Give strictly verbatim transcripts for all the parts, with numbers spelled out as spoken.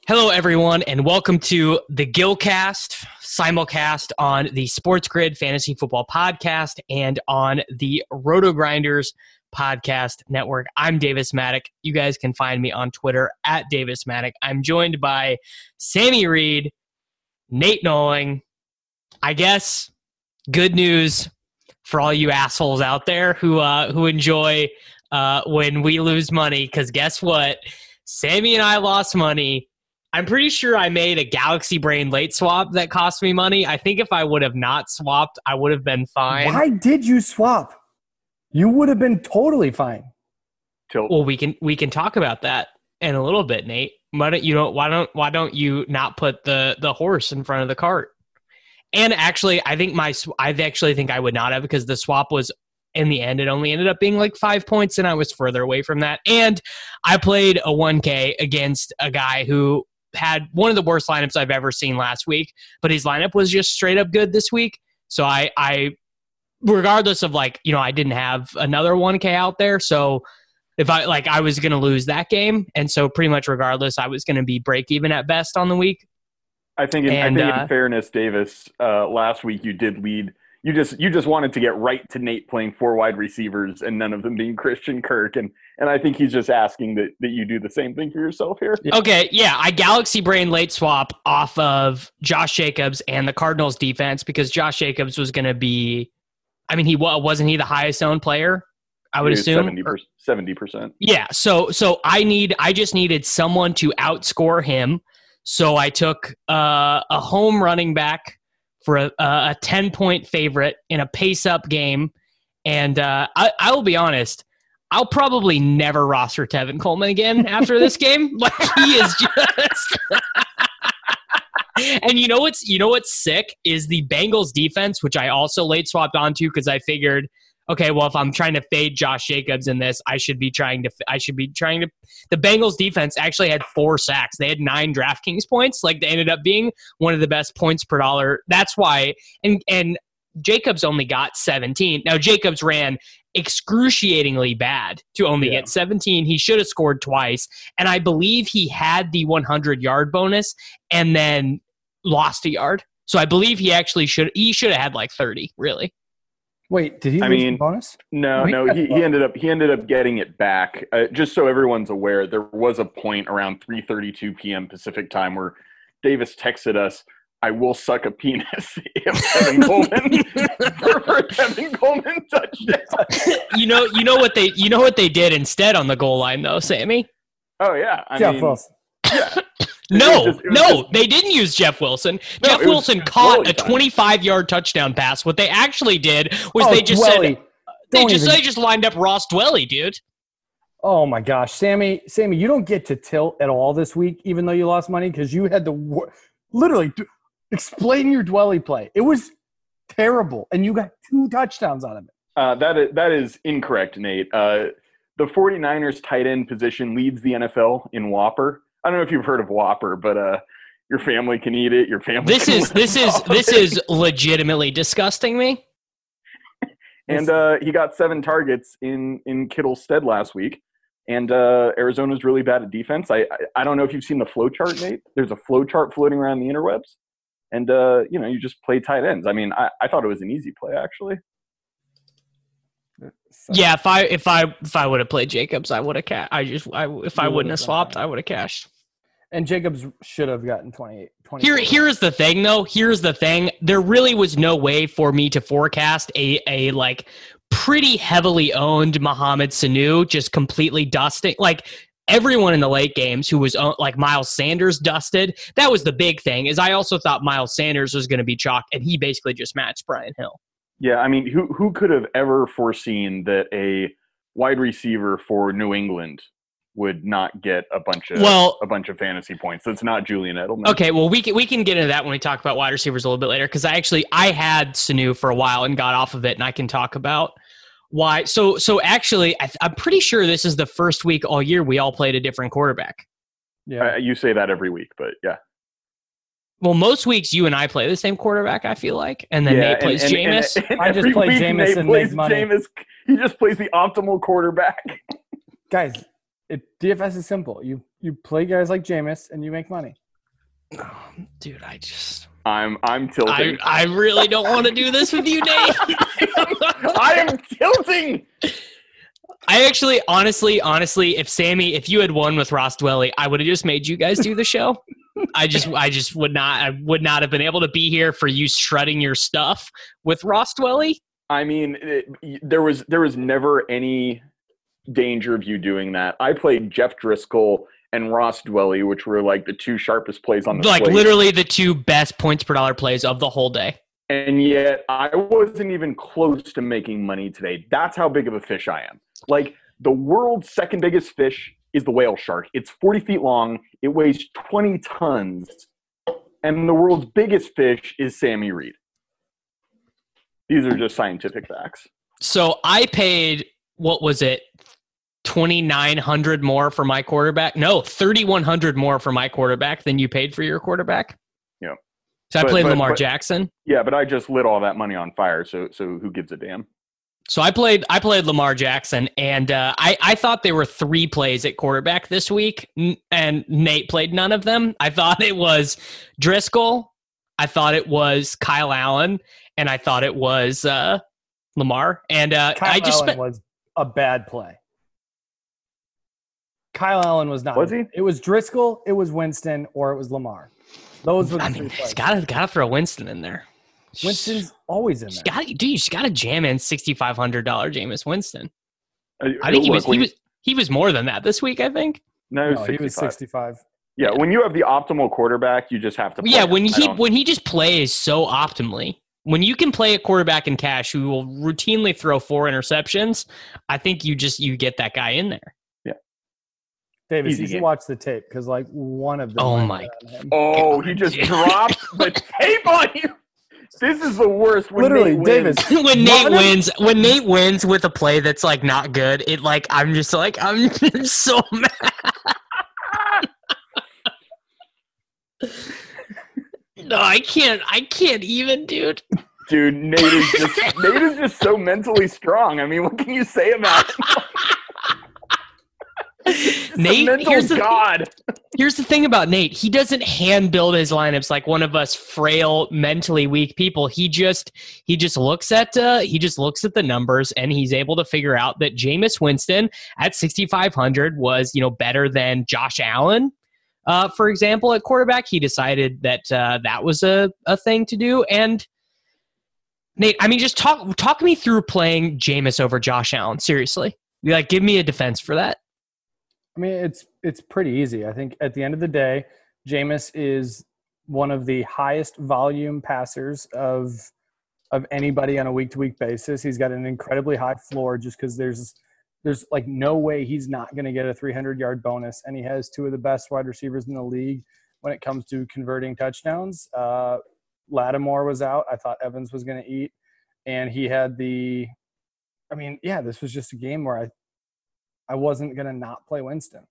Hello, everyone, and welcome to the Gilcast, simulcast on the Sports Grid Fantasy Football Podcast and on the Roto Grinders Podcast Network. I'm Davis Maddock. You guys can find me on Twitter at Davis Maddock. I'm joined by Sammy Reed, Nate Noling. I guess good news for all you assholes out there who uh, who enjoy uh, when we lose money, because guess what? Sammy and I lost money. I'm pretty sure I made a Galaxy Brain late swap that cost me money. I think if I would have not swapped, I would have been fine. Why did you swap? You would have been totally fine. Well, we can we can talk about that in a little bit, Nate. Why don't you know? Why don't why don't you not put the the horse in front of the cart? And actually, I think my I actually think I would not have, because the swap was, in the end, it only ended up being like five points, and I was further away from that. And I played a one K against a guy who had one of the worst lineups I've ever seen last week, but his lineup was just straight up good this week. So I, I, regardless of like, you know, I didn't have another one K out there. So if I like, I was going to lose that game. And so pretty much regardless, I was going to be break even at best on the week. I think in, and, I think uh, in fairness, Davis, uh, last week you did lead. You just you just wanted to get right to Nate playing four wide receivers and none of them being Christian Kirk. And and I think he's just asking that, that you do the same thing for yourself here. Okay, yeah. I Galaxy Brain late swap off of Josh Jacobs and the Cardinals defense, because Josh Jacobs was going to be, I mean, he wasn't he the highest owned player, I would assume? seventy percent. Yeah, so so I need I just needed someone to outscore him. So I took uh, a home running back for a, a ten-point favorite in a pace-up game. And uh, I, I will be honest, I'll probably never roster Tevin Coleman again after this game. Like, he is just... And you know what's you know what's sick is the Bengals defense, which I also late swapped onto because I figured, okay, well, if I'm trying to fade Josh Jacobs in this, I should be trying to I should be trying to the Bengals defense actually had four sacks. They had nine DraftKings points. Like, they ended up being one of the best points per dollar. That's why and and Jacobs only got seventeen. Now, Jacobs ran excruciatingly bad to only yeah. get seventeen. He should have scored twice. And I believe he had the hundred-yard bonus and then lost a yard. So I believe he actually should he should have had like thirty, really. Wait, did he I lose mean, the bonus? No, Wait, no, he, he ended up he ended up getting it back. Uh, just so everyone's aware, there was a point around three thirty-two p.m. Pacific time where Davis texted us, "I will suck a penis if Tevin Coleman for, for Tevin Coleman touchdown." You know, you know what they you know what they did instead on the goal line though, Sammy? Oh yeah, I Jeff mean, Wilson. Yeah. No, just, no, just, they didn't use Jeff Wilson. No, Jeff was Wilson caught a time. twenty-five-yard touchdown pass. What they actually did was Oh, they just Dwelly. said they Don't just even- they just lined up Ross Dwelly, dude. Oh my gosh, Sammy, Sammy, you don't get to tilt at all this week, even though you lost money, because you had to wor- literally do- explain your Dwelly play. It was terrible, and you got two touchdowns out of it. Uh, that is that is incorrect, Nate. Uh, the 49ers tight end position leads the N F L in Whopper. I don't know if you've heard of Whopper, but uh, your family can eat it. Your family. This can is live this is off this it. is legitimately disgusting me. And uh, he got seven targets in in Kittle's stead last week. And uh, Arizona's really bad at defense. I, I I don't know if you've seen the flow chart, Nate. There's a flow chart floating around the interwebs, and uh, you know you just play tight ends. I mean, I, I thought it was an easy play actually. So, Yeah, if I if I if I would have played Jacobs, I would have cashed. I just I, if I You wouldn't have would've swapped, done I would have cashed. and Jacobs should have gotten twenty-eight. twenty Here, here's the thing, though. Here's the thing. There really was no way for me to forecast a a like pretty heavily owned Mohamed Sanu just completely dusting. Like, everyone in the late games who was owned, like Miles Sanders dusted. That was the big thing. Is I also thought Miles Sanders was going to be chalk, and he basically just matched Brian Hill. Yeah, I mean, who who could have ever foreseen that a wide receiver for New England would not get a bunch of Well- a bunch of fantasy points? That's not Julian Edelman. Okay, well, we can we can get into that when we talk about wide receivers a little bit later, because I actually I had Sanu for a while and got off of it, and I can talk about why. So so actually, I, I'm pretty sure this is the first week all year we all played a different quarterback. Yeah. Uh, you say that every week, but yeah. Well, most weeks you and I play the same quarterback, I feel like, and then yeah, Nate plays and, and, Jameis. and, and I just every play week Jameis Nate and plays make money. Jameis. He just plays the optimal quarterback. Guys, it, D F S is simple. You you play guys like Jameis and you make money. Oh, dude, I just I'm I'm tilting. I, I really don't want to do this with you, Nate. I am tilting. I actually, honestly, honestly, if Sammy, if you had won with Ross Dwelly, I would have just made you guys do the show. I just, I just would not, I would not have been able to be here for you strutting your stuff with Ross Dwelly. I mean, it, there was there was never any danger of you doing that. I played Jeff Driscoll and Ross Dwelly, which were like the two sharpest plays on the like slate. Literally the two best points per dollar plays of the whole day. And yet I wasn't even close to making money today. That's how big of a fish I am. Like, the world's second biggest fish is the whale shark. It's forty feet long. It weighs twenty tons. And the world's biggest fish is Sammy Reed. These are just scientific facts. So I paid, what was it, twenty-nine hundred more for my quarterback? No, thirty-one hundred more for my quarterback than you paid for your quarterback. Yeah. So I But- played but- Lamar but- Jackson. Yeah, but I just lit all that money on fire, so so who gives a damn? So I played I played Lamar Jackson, and uh, I, I thought there were three plays at quarterback this week, n- and Nate played none of them. I thought it was Driscoll, I thought it was Kyle Allen, and I thought it was uh, Lamar. And uh, Kyle I just Allen spent, was a bad play. Kyle Allen was not. Was he? It was Driscoll, it was Winston, or it was Lamar. Those were the I three mean, plays. it's gotta gotta throw Winston in there. Winston's always in Just there. got dude, you just gotta jam in sixty five hundred dollar Jameis Winston. Uh, I think he look, was he when- was he was more than that this week. I think. No, No, he was sixty-five. sixty-five. Yeah, when you have the optimal quarterback, you just have to play Yeah, him. when I he don't- when he just plays so optimally. When you can play a quarterback in cash who will routinely throw four interceptions, I think you just you get that guy in there. Davis, Easy you should game. watch the tape because like one of them. Oh might my have been him. Oh, he just dropped the tape on you. This is the worst. When Literally, Nate Davis. wins. when Nate One of- wins, when Nate wins with a play that's like not good, it like I'm just like I'm so mad. No, I can't. I can't even, dude. Dude, Nate is just Nate is just so mentally strong. I mean, what can you say about him? He's a Nate, mental here's the god. Here's the thing about Nate. He doesn't hand build his lineups like one of us frail, mentally weak people. He just he just looks at uh, he just looks at the numbers and he's able to figure out that Jameis Winston at sixty-five hundred was, you know, better than Josh Allen. Uh, for example, at quarterback, he decided that uh, that was a, a thing to do. And Nate, I mean, just talk talk me through playing Jameis over Josh Allen. Seriously, like, give me a defense for that. I mean, it's it's pretty easy. I think at the end of the day, Jameis is one of the highest volume passers of of anybody on a week to week basis. He's got an incredibly high floor just because there's there's like no way he's not going to get a three hundred yard bonus, and he has two of the best wide receivers in the league when it comes to converting touchdowns. Uh, Lattimore was out. I thought Evans was going to eat, and he had the. I mean, yeah, this was just a game where I. I wasn't going to not play Winston.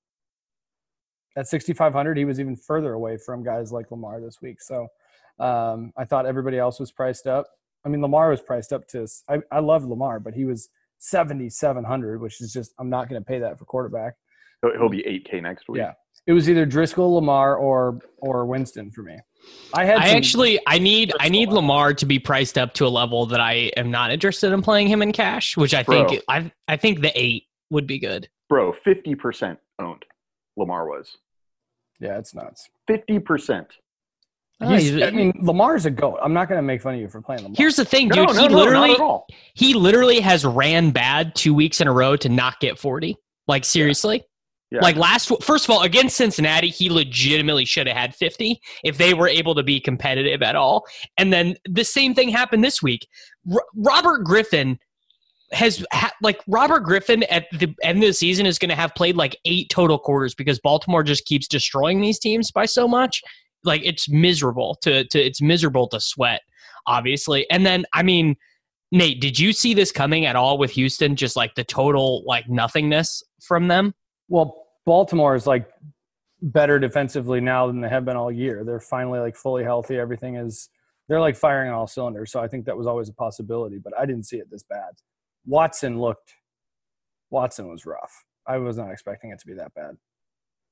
At sixty-five hundred, he was even further away from guys like Lamar this week. So um, I thought everybody else was priced up. I mean, Lamar was priced up to I, – I love Lamar, but he was seventy-seven hundred, which is just – I'm not going to pay that for quarterback. He'll, he'll be eight K next week. Yeah. It was either Driscoll, Lamar, or or Winston for me. I had I some- actually I need I need Driscoll. Lamar to be priced up to a level that I am not interested in playing him in cash, which I Bro. think I I think the eight would be good. Bro, fifty percent owned. Lamar was. Yeah, it's nuts. fifty percent. Oh, He's, he's- I mean, Lamar's a goat. I'm not going to make fun of you for playing Lamar. Here's the thing, No, dude. no, he no, literally not at all. he literally has ran bad two weeks in a row to not get forty. Like, seriously. Yeah. Like last, first of all, against Cincinnati, he legitimately should have had fifty if they were able to be competitive at all. And then the same thing happened this week. R- Robert Griffin has ha- like Robert Griffin at the end of the season is going to have played like eight total quarters because Baltimore just keeps destroying these teams by so much. Like, it's miserable to to it's miserable to sweat, obviously. And then, I mean, Nate, did you see this coming at all with Houston? Just like the total like nothingness from them. Well, Baltimore is like better defensively now than they have been all year. They're finally like fully healthy. Everything is they're like firing on all cylinders. So I think that was always a possibility, but I didn't see it this bad. Watson looked Watson was rough. I was not expecting it to be that bad.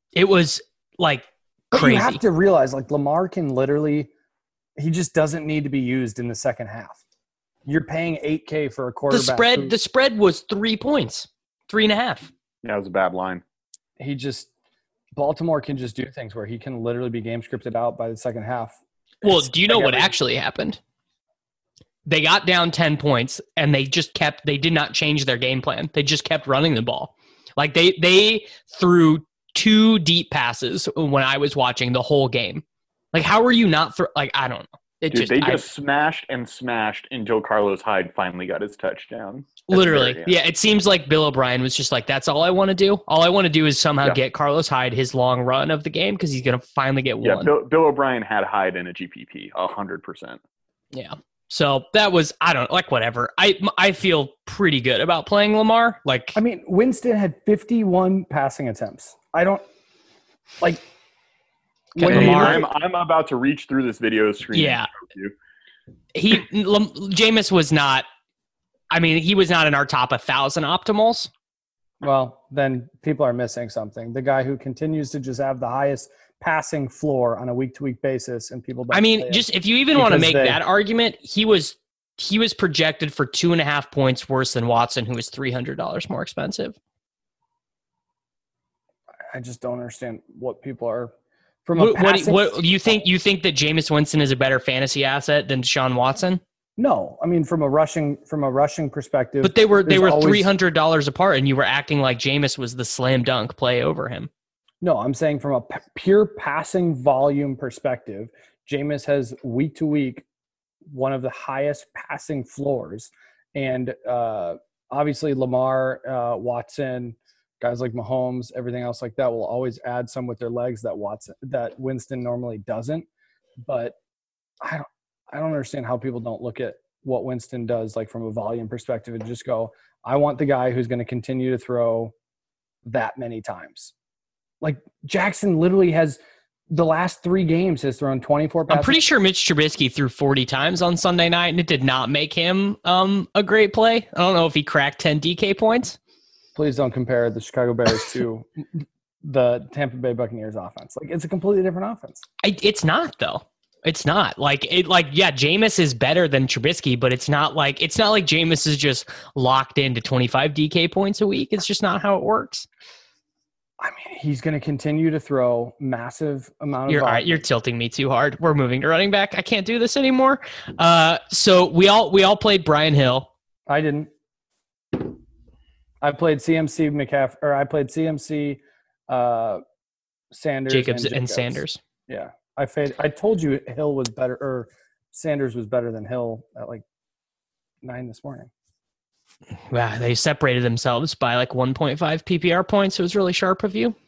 It was like But crazy. you have to realize, like, Lamar can literally – he just doesn't need to be used in the second half. You're paying eight K for a the quarterback. spread, who, the spread was three points, three and a half. Yeah, it was a bad line. he just – Baltimore can just do things where he can literally be game scripted out by the second half. Well, It's do you know like what every- actually happened? They got down ten points, and they just kept – they did not change their game plan. They just kept running the ball. Like, they they threw two deep passes when I was watching the whole game. Like, how are you not – like, I don't know. It Dude, just, they I- just smashed and smashed until Carlos Hyde finally got his touchdown. At the literally. very end. Yeah, it seems like Bill O'Brien was just like, that's all I want to do. All I want to do is somehow Yeah. get Carlos Hyde his long run of the game because he's going to finally get Yeah, one. Bill, Bill O'Brien had Hyde in a G P P, one hundred percent. Yeah. So that was, I don't like whatever. I I feel pretty good about playing Lamar. Like, I mean, Winston had fifty-one passing attempts. I don't – like – Okay, when you Lamar- look I'm, I'm about to reach through this video screen. Yeah. and show you. he, Lam- Jameis was not, I mean, he was not in our top one thousand optimals. Well, then people are missing something. The guy who continues to just have the highest passing floor on a week-to-week basis, and people don't I play mean, him. just if you even want to Because make they- that argument, he was he was projected for two and a half points worse than Watson, who was three hundred dollars more expensive. I just don't understand what people are from a What, what, passing. what you think? You think that Jameis Winston is a better fantasy asset than Deshaun Watson? No, I mean from a rushing from a rushing perspective. But they were they there's were always- three hundred dollars apart, and you were acting like Jameis was the slam dunk play over him. No, I'm saying from a p- pure passing volume perspective, Jameis has week to week one of the highest passing floors, and uh, obviously Lamar, uh, Watson, guys like Mahomes, everything else like that will always add some with their legs that Watson that Winston normally doesn't. But I don't I don't understand how people don't look at what Winston does like from a volume perspective and just go, I want the guy who's going to continue to throw that many times. Like Jackson literally has the last three games has thrown twenty-four passes. I'm pretty sure Mitch Trubisky threw forty times on Sunday night, and it did not make him um, a great play. I don't know if he cracked ten D K points. Please don't compare the Chicago Bears to the Tampa Bay Buccaneers offense. Like it's a completely different offense. I, it's not though. It's not like it. Like yeah, Jameis is better than Trubisky, but it's not like it's not like Jameis is just locked into twenty-five D K points a week. It's just not how it works. I mean, he's going to continue to throw massive amount of You're all right, volume. you're tilting me too hard. We're moving to running back. I can't do this anymore. Uh, so we all we all played Brian Hill. I didn't. I played C M C McCaff or I played C M C uh, Sanders Jacobs and, and Jacobs. Sanders. Yeah, I fade, I told you Hill was better or Sanders was better than Hill at like nine this morning. Wow, they separated themselves by like one point five P P R points. It was really sharp of you.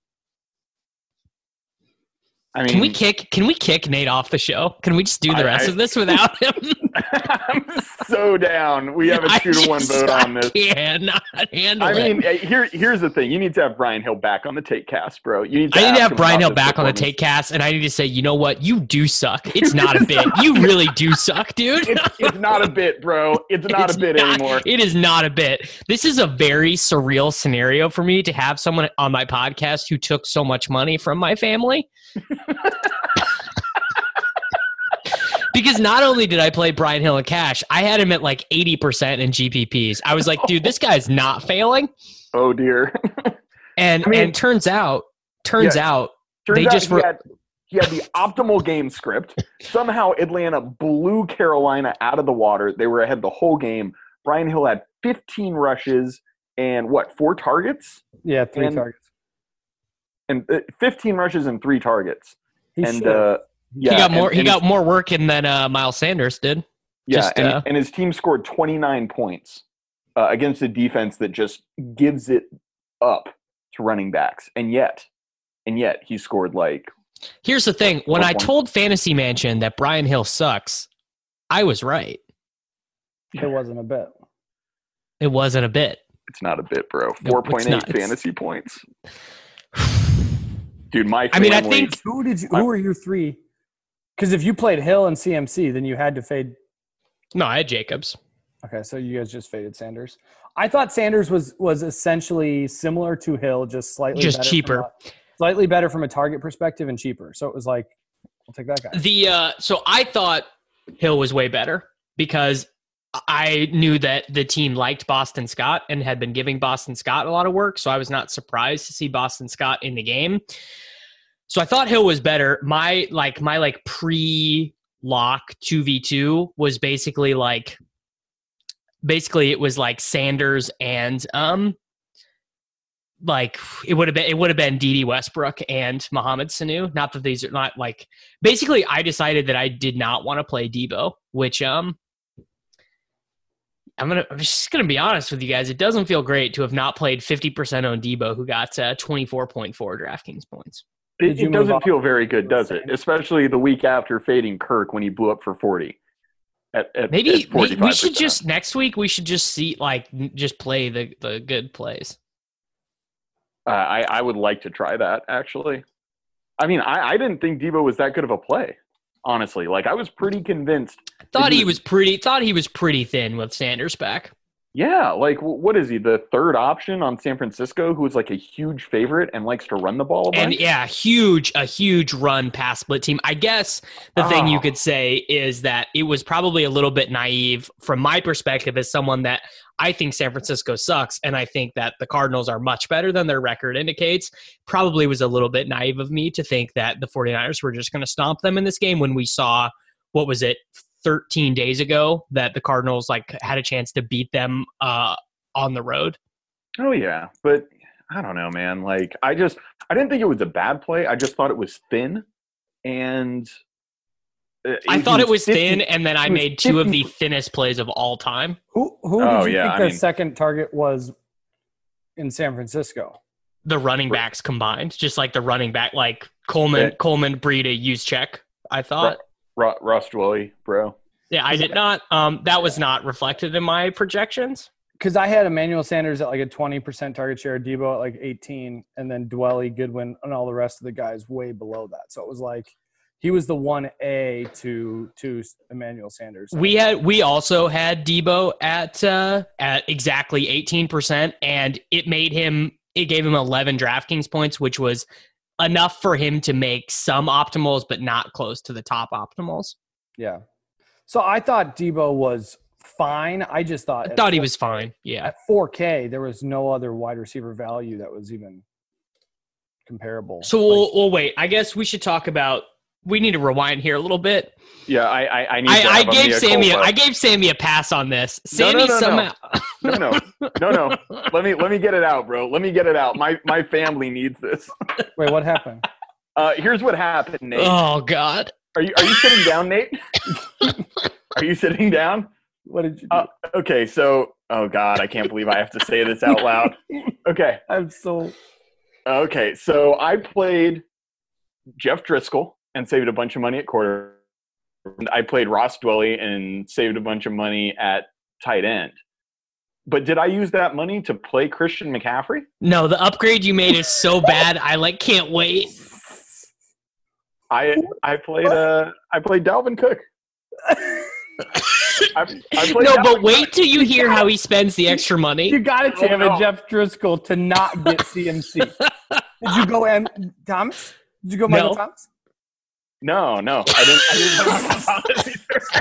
I mean, Can we kick? Can we kick Nate off the show? Can we just do the I- rest I- of this without him? I'm so down. We have a I two to one just- vote on this. I cannot handle I it. mean, eh, here here's the thing. You need to have Brian Hill back on the take cast, bro. You need to I need ask to have him Brian about Hill this back on the performance. take cast, and I need to say, you know what? You do suck. It's not a bit. You really do suck, dude. It's, it's not a bit, bro. It's not It's a bit not- anymore. It is not a bit. This is a very surreal scenario for me to have someone on my podcast who took so much money from my family. Because not only did I play Brian Hill in cash, I had him at like eighty percent in G P Ps. I was like, dude, this guy's not failing. Oh dear. And I mean- and turns out, turns Yeah. out, Turns They out just he, were- had, he had the optimal game script. Somehow Atlanta blew Carolina out of the water. They were ahead the whole game. Brian Hill had fifteen rushes and what, four targets? Yeah, three And- targets. And uh, fifteen rushes and three targets. He and should. uh, yeah, he got and- more. he and got more working than uh, Miles Sanders did. Yeah, Just, and, uh, and his team scored twenty-nine points uh, against a defense that just gives it up to running backs, and yet, and yet he scored like Here's the thing: when Four I points. told Fantasy Mansion that Brian Hill sucks, I was right. It wasn't a bit. It wasn't a bit. it's not a bit, bro. it's Four point eight not. It's- fantasy points, dude. My I mean, I family- think- Who did you? Who were your three? Because if you played Hill and C M C, then you had to fade. No, I had Jacobs. Okay, so you guys just faded Sanders. I thought Sanders was was essentially similar to Hill, just slightly Just better cheaper. from Slightly better from a target perspective and cheaper. So it was like, I'll take that guy. The uh, so I thought Hill was way better because I knew that the team liked Boston Scott and had been giving Boston Scott a lot of work. So I was not surprised to see Boston Scott in the game. So I thought Hill was better. My like my like pre-lock two v two was basically like basically it was like Sanders and um like it would have been it would have been Dede Westbrook and Mohamed Sanu. Not that these are not like basically I decided that I did not want to play Debo, which um I'm gonna I'm just gonna be honest with you guys. It doesn't feel great to have not played fifty percent on Debo, who got uh, twenty-four point four DraftKings points. It, it doesn't feel very good, does it? Especially the week after fading Kirk when he blew up for forty. At, at, maybe, at maybe we should just next week we should just see like just play the, the good plays. Uh, I I would like to try that actually. I mean, I, I didn't think Debo was that good of a play. Honestly, like I was pretty convinced. Thought he was, was pretty. Thought he was pretty thin with Sanders back. Yeah, like what is he? The third option on San Francisco, who is like a huge favorite and likes to run the ball a bunch? And yeah, huge, a huge run pass split team. I guess the oh. thing you could say is that it was probably a little bit naive from my perspective as someone that I think San Francisco sucks, and I think that the Cardinals are much better than their record indicates. Probably was a little bit naive of me to think that the 49ers were just going to stomp them in this game when we saw, what was it, thirteen days ago that the Cardinals like had a chance to beat them uh, on the road. Oh yeah. But I don't know, man. Like I just, I didn't think it was a bad play. I just thought it was thin. And uh, I thought it was fifty, thin. And then I made two fifty, of the thinnest plays of all time. Who, who did oh, you yeah, think I the mean, second target was in San Francisco? The running backs combined, just like the running back, like Coleman, it, Coleman, Breida, Juszczyk, I thought. Right. Ross Dwelley, bro. Yeah, I did not. Um, that was not reflected in my projections. Because I had Emmanuel Sanders at like a twenty percent target share, Debo at like eighteen, and then Dwelley, Goodwin, and all the rest of the guys way below that. So it was like he was the one A to to Emmanuel Sanders. We had we also had Debo at uh, at exactly eighteen percent, and it made him. It gave him eleven DraftKings points, which was enough for him to make some optimals, but not close to the top optimals. Yeah. So I thought Debo was fine. I just thought I thought he was fine. Yeah. At four K, there was no other wide receiver value that was even comparable. So like, we'll, we'll wait. I guess we should talk about. We need to rewind here a little bit. Yeah, I I, I need. I, to I have gave a Sammy. A, I gave Sammy a pass on this. Sammy no, no, no, somehow. No. no, no, no, no. Let me let me get it out, bro. Let me get it out. My my family needs this. Wait, what happened? Uh, here's what happened, Nate. Oh God. Are you are you sitting down, Nate? Are you sitting down? What did you do? Uh, okay, so oh God, I can't believe I have to say this out loud. Okay. I'm so Okay, so I played Jeff Driscoll and saved a bunch of money at quarter. I played Ross Dwelley and saved a bunch of money at tight end. But did I use that money to play Christian McCaffrey? No, the upgrade you made is so bad. I like can't wait. I I played uh I played Dalvin Cook. I, I played no, Dalvin but wait Cook. till you hear how he spends the extra money. You got to Oh, champion no. Jeff Driscoll to not get C M C. Did you go M Thomas? Did you go Michael No. Thomas? No, no, I didn't. I didn't Michael Thomas either.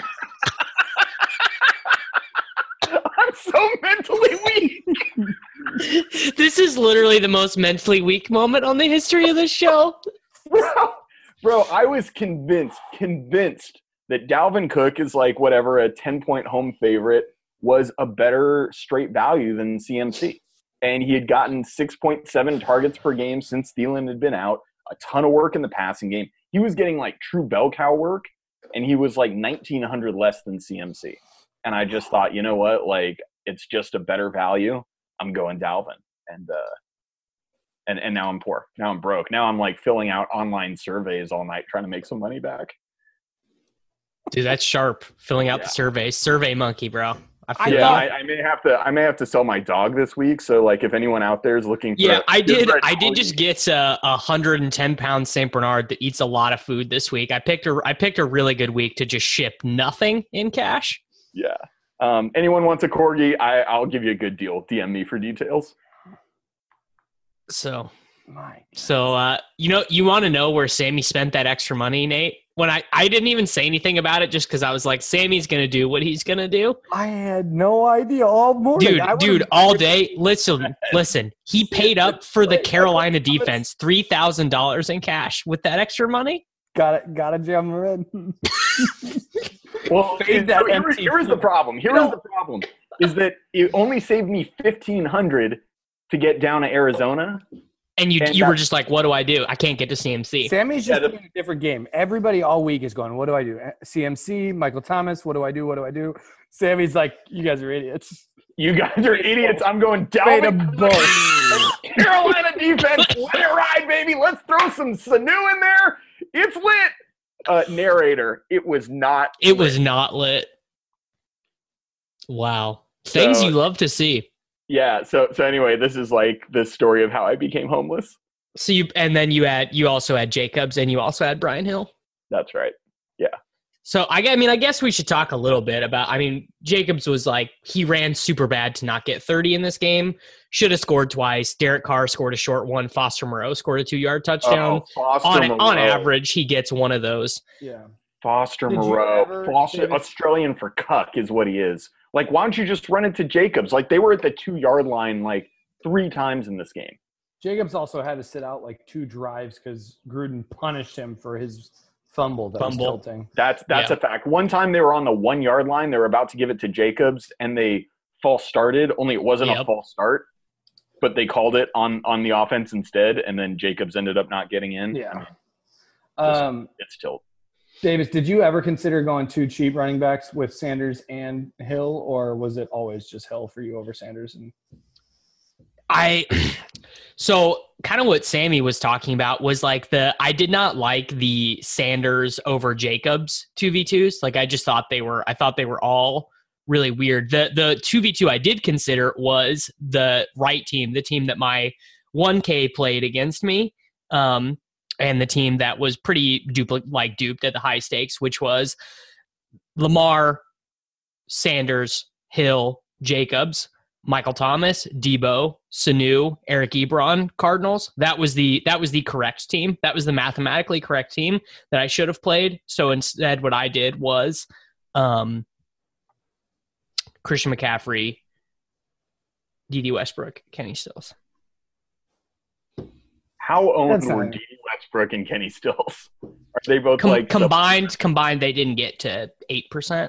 I'm so mentally weak. This is literally the most mentally weak moment on the history of this show. Bro, bro, I was convinced, convinced that Dalvin Cook is like whatever, a ten-point home favorite, was a better straight value than C M C. And he had gotten six point seven targets per game since Thielen had been out, a ton of work in the passing game. He was getting like true bell cow work, and he was like nineteen hundred less than C M C. And I just thought, you know what, like it's just a better value. I'm going Dalvin. And uh and and now I'm poor. Now I'm broke. Now I'm like filling out online surveys all night trying to make some money back. Dude, that's sharp. Filling out Yeah. the survey. Survey monkey, bro. I I feel Yeah, thought- you. I, I may have to. I may have to sell my dog this week. So, like, if anyone out there is looking, for Yeah, a I did. good I did quality- just get a, a hundred and ten pound Saint Bernard that eats a lot of food this week. I picked a. I picked a really good week to just ship nothing in cash. Yeah. Um, anyone wants a corgi? I, I'll give you a good deal. D M me for details. So My So, uh, you know, you want to know where Sammy spent that extra money, Nate? When I, I didn't even say anything about it just because I was like, Sammy's going to do what he's going to do. I had no idea all morning. Dude, I dude, all day. Listen, listen. He paid up for the Wait, Carolina I was- defense three thousand dollars in cash with that extra money. Got it. Got to jam her in. Well, Fade that so here, empty here is the field. problem. Here is the problem: is that it only saved me fifteen hundred to get down to Arizona. And you And you were that- just like, what do I do? I can't get to C M C. Sammy's Yeah, just the- playing a different game. Everybody all week is going, what do I do? C M C, Michael Thomas, what do I do? What do I do? Sammy's like, you guys are idiots. You guys are idiots. I'm going Fade down. them both. Carolina defense, let it ride, baby. Let's throw some Sanu in there. It's lit. Uh, narrator, it was not. It was not lit. Wow. Things So- you love to see. Yeah. So so anyway, this is like the story of how I became homeless. So you and then you had you also had Jacobs and you also had Brian Hill. That's right. So I, I mean, I guess we should talk a little bit about. I mean, Jacobs was like he ran super bad to not get thirty in this game. Should have scored twice. Derek Carr scored a short one. Foster Moreau scored a two-yard touchdown. Oh, Foster on Moreau. on average, he gets one of those. Yeah. Foster Did you Moreau, ever, Foster, David- Australian for cuck is what he is. Like, why don't you just run it to Jacobs? Like, they were at the two-yard line like three times in this game. Jacobs also had to sit out like two drives because Gruden punished him for his fumble that Fumble. was tilting. That's that's Yeah. a fact. One time they were on the one-yard line. They were about to give it to Jacobs, and they false started. Only it wasn't a Yep. false start, but they called it on on the offense instead, and then Jacobs ended up not getting in. Yeah. I mean, Um, it's tilt. Davis, did you ever consider going two cheap running backs with Sanders and Hill, or was it always just Hill for you over Sanders? And I so kind of what Sammy was talking about was like the I did not like the Sanders over Jacobs two v twos. Like I just thought they were I thought they were all really weird. The the two v two I did consider was the right team, the team that my one K played against me. Um and the team that was pretty dupli- like duped at the high stakes, which was Lamar, Sanders, Hill, Jacobs, Michael Thomas, Debo, Sanu, Eric Ebron, Cardinals. That was the that was the correct team. That was the mathematically correct team that I should have played. So instead, what I did was um, Christian McCaffrey, D D Westbrook, Kenny Stills. How owned That's were not- D D Westbrook and Kenny Stills? Are they both Com- like combined, combined, they didn't get to eight percent.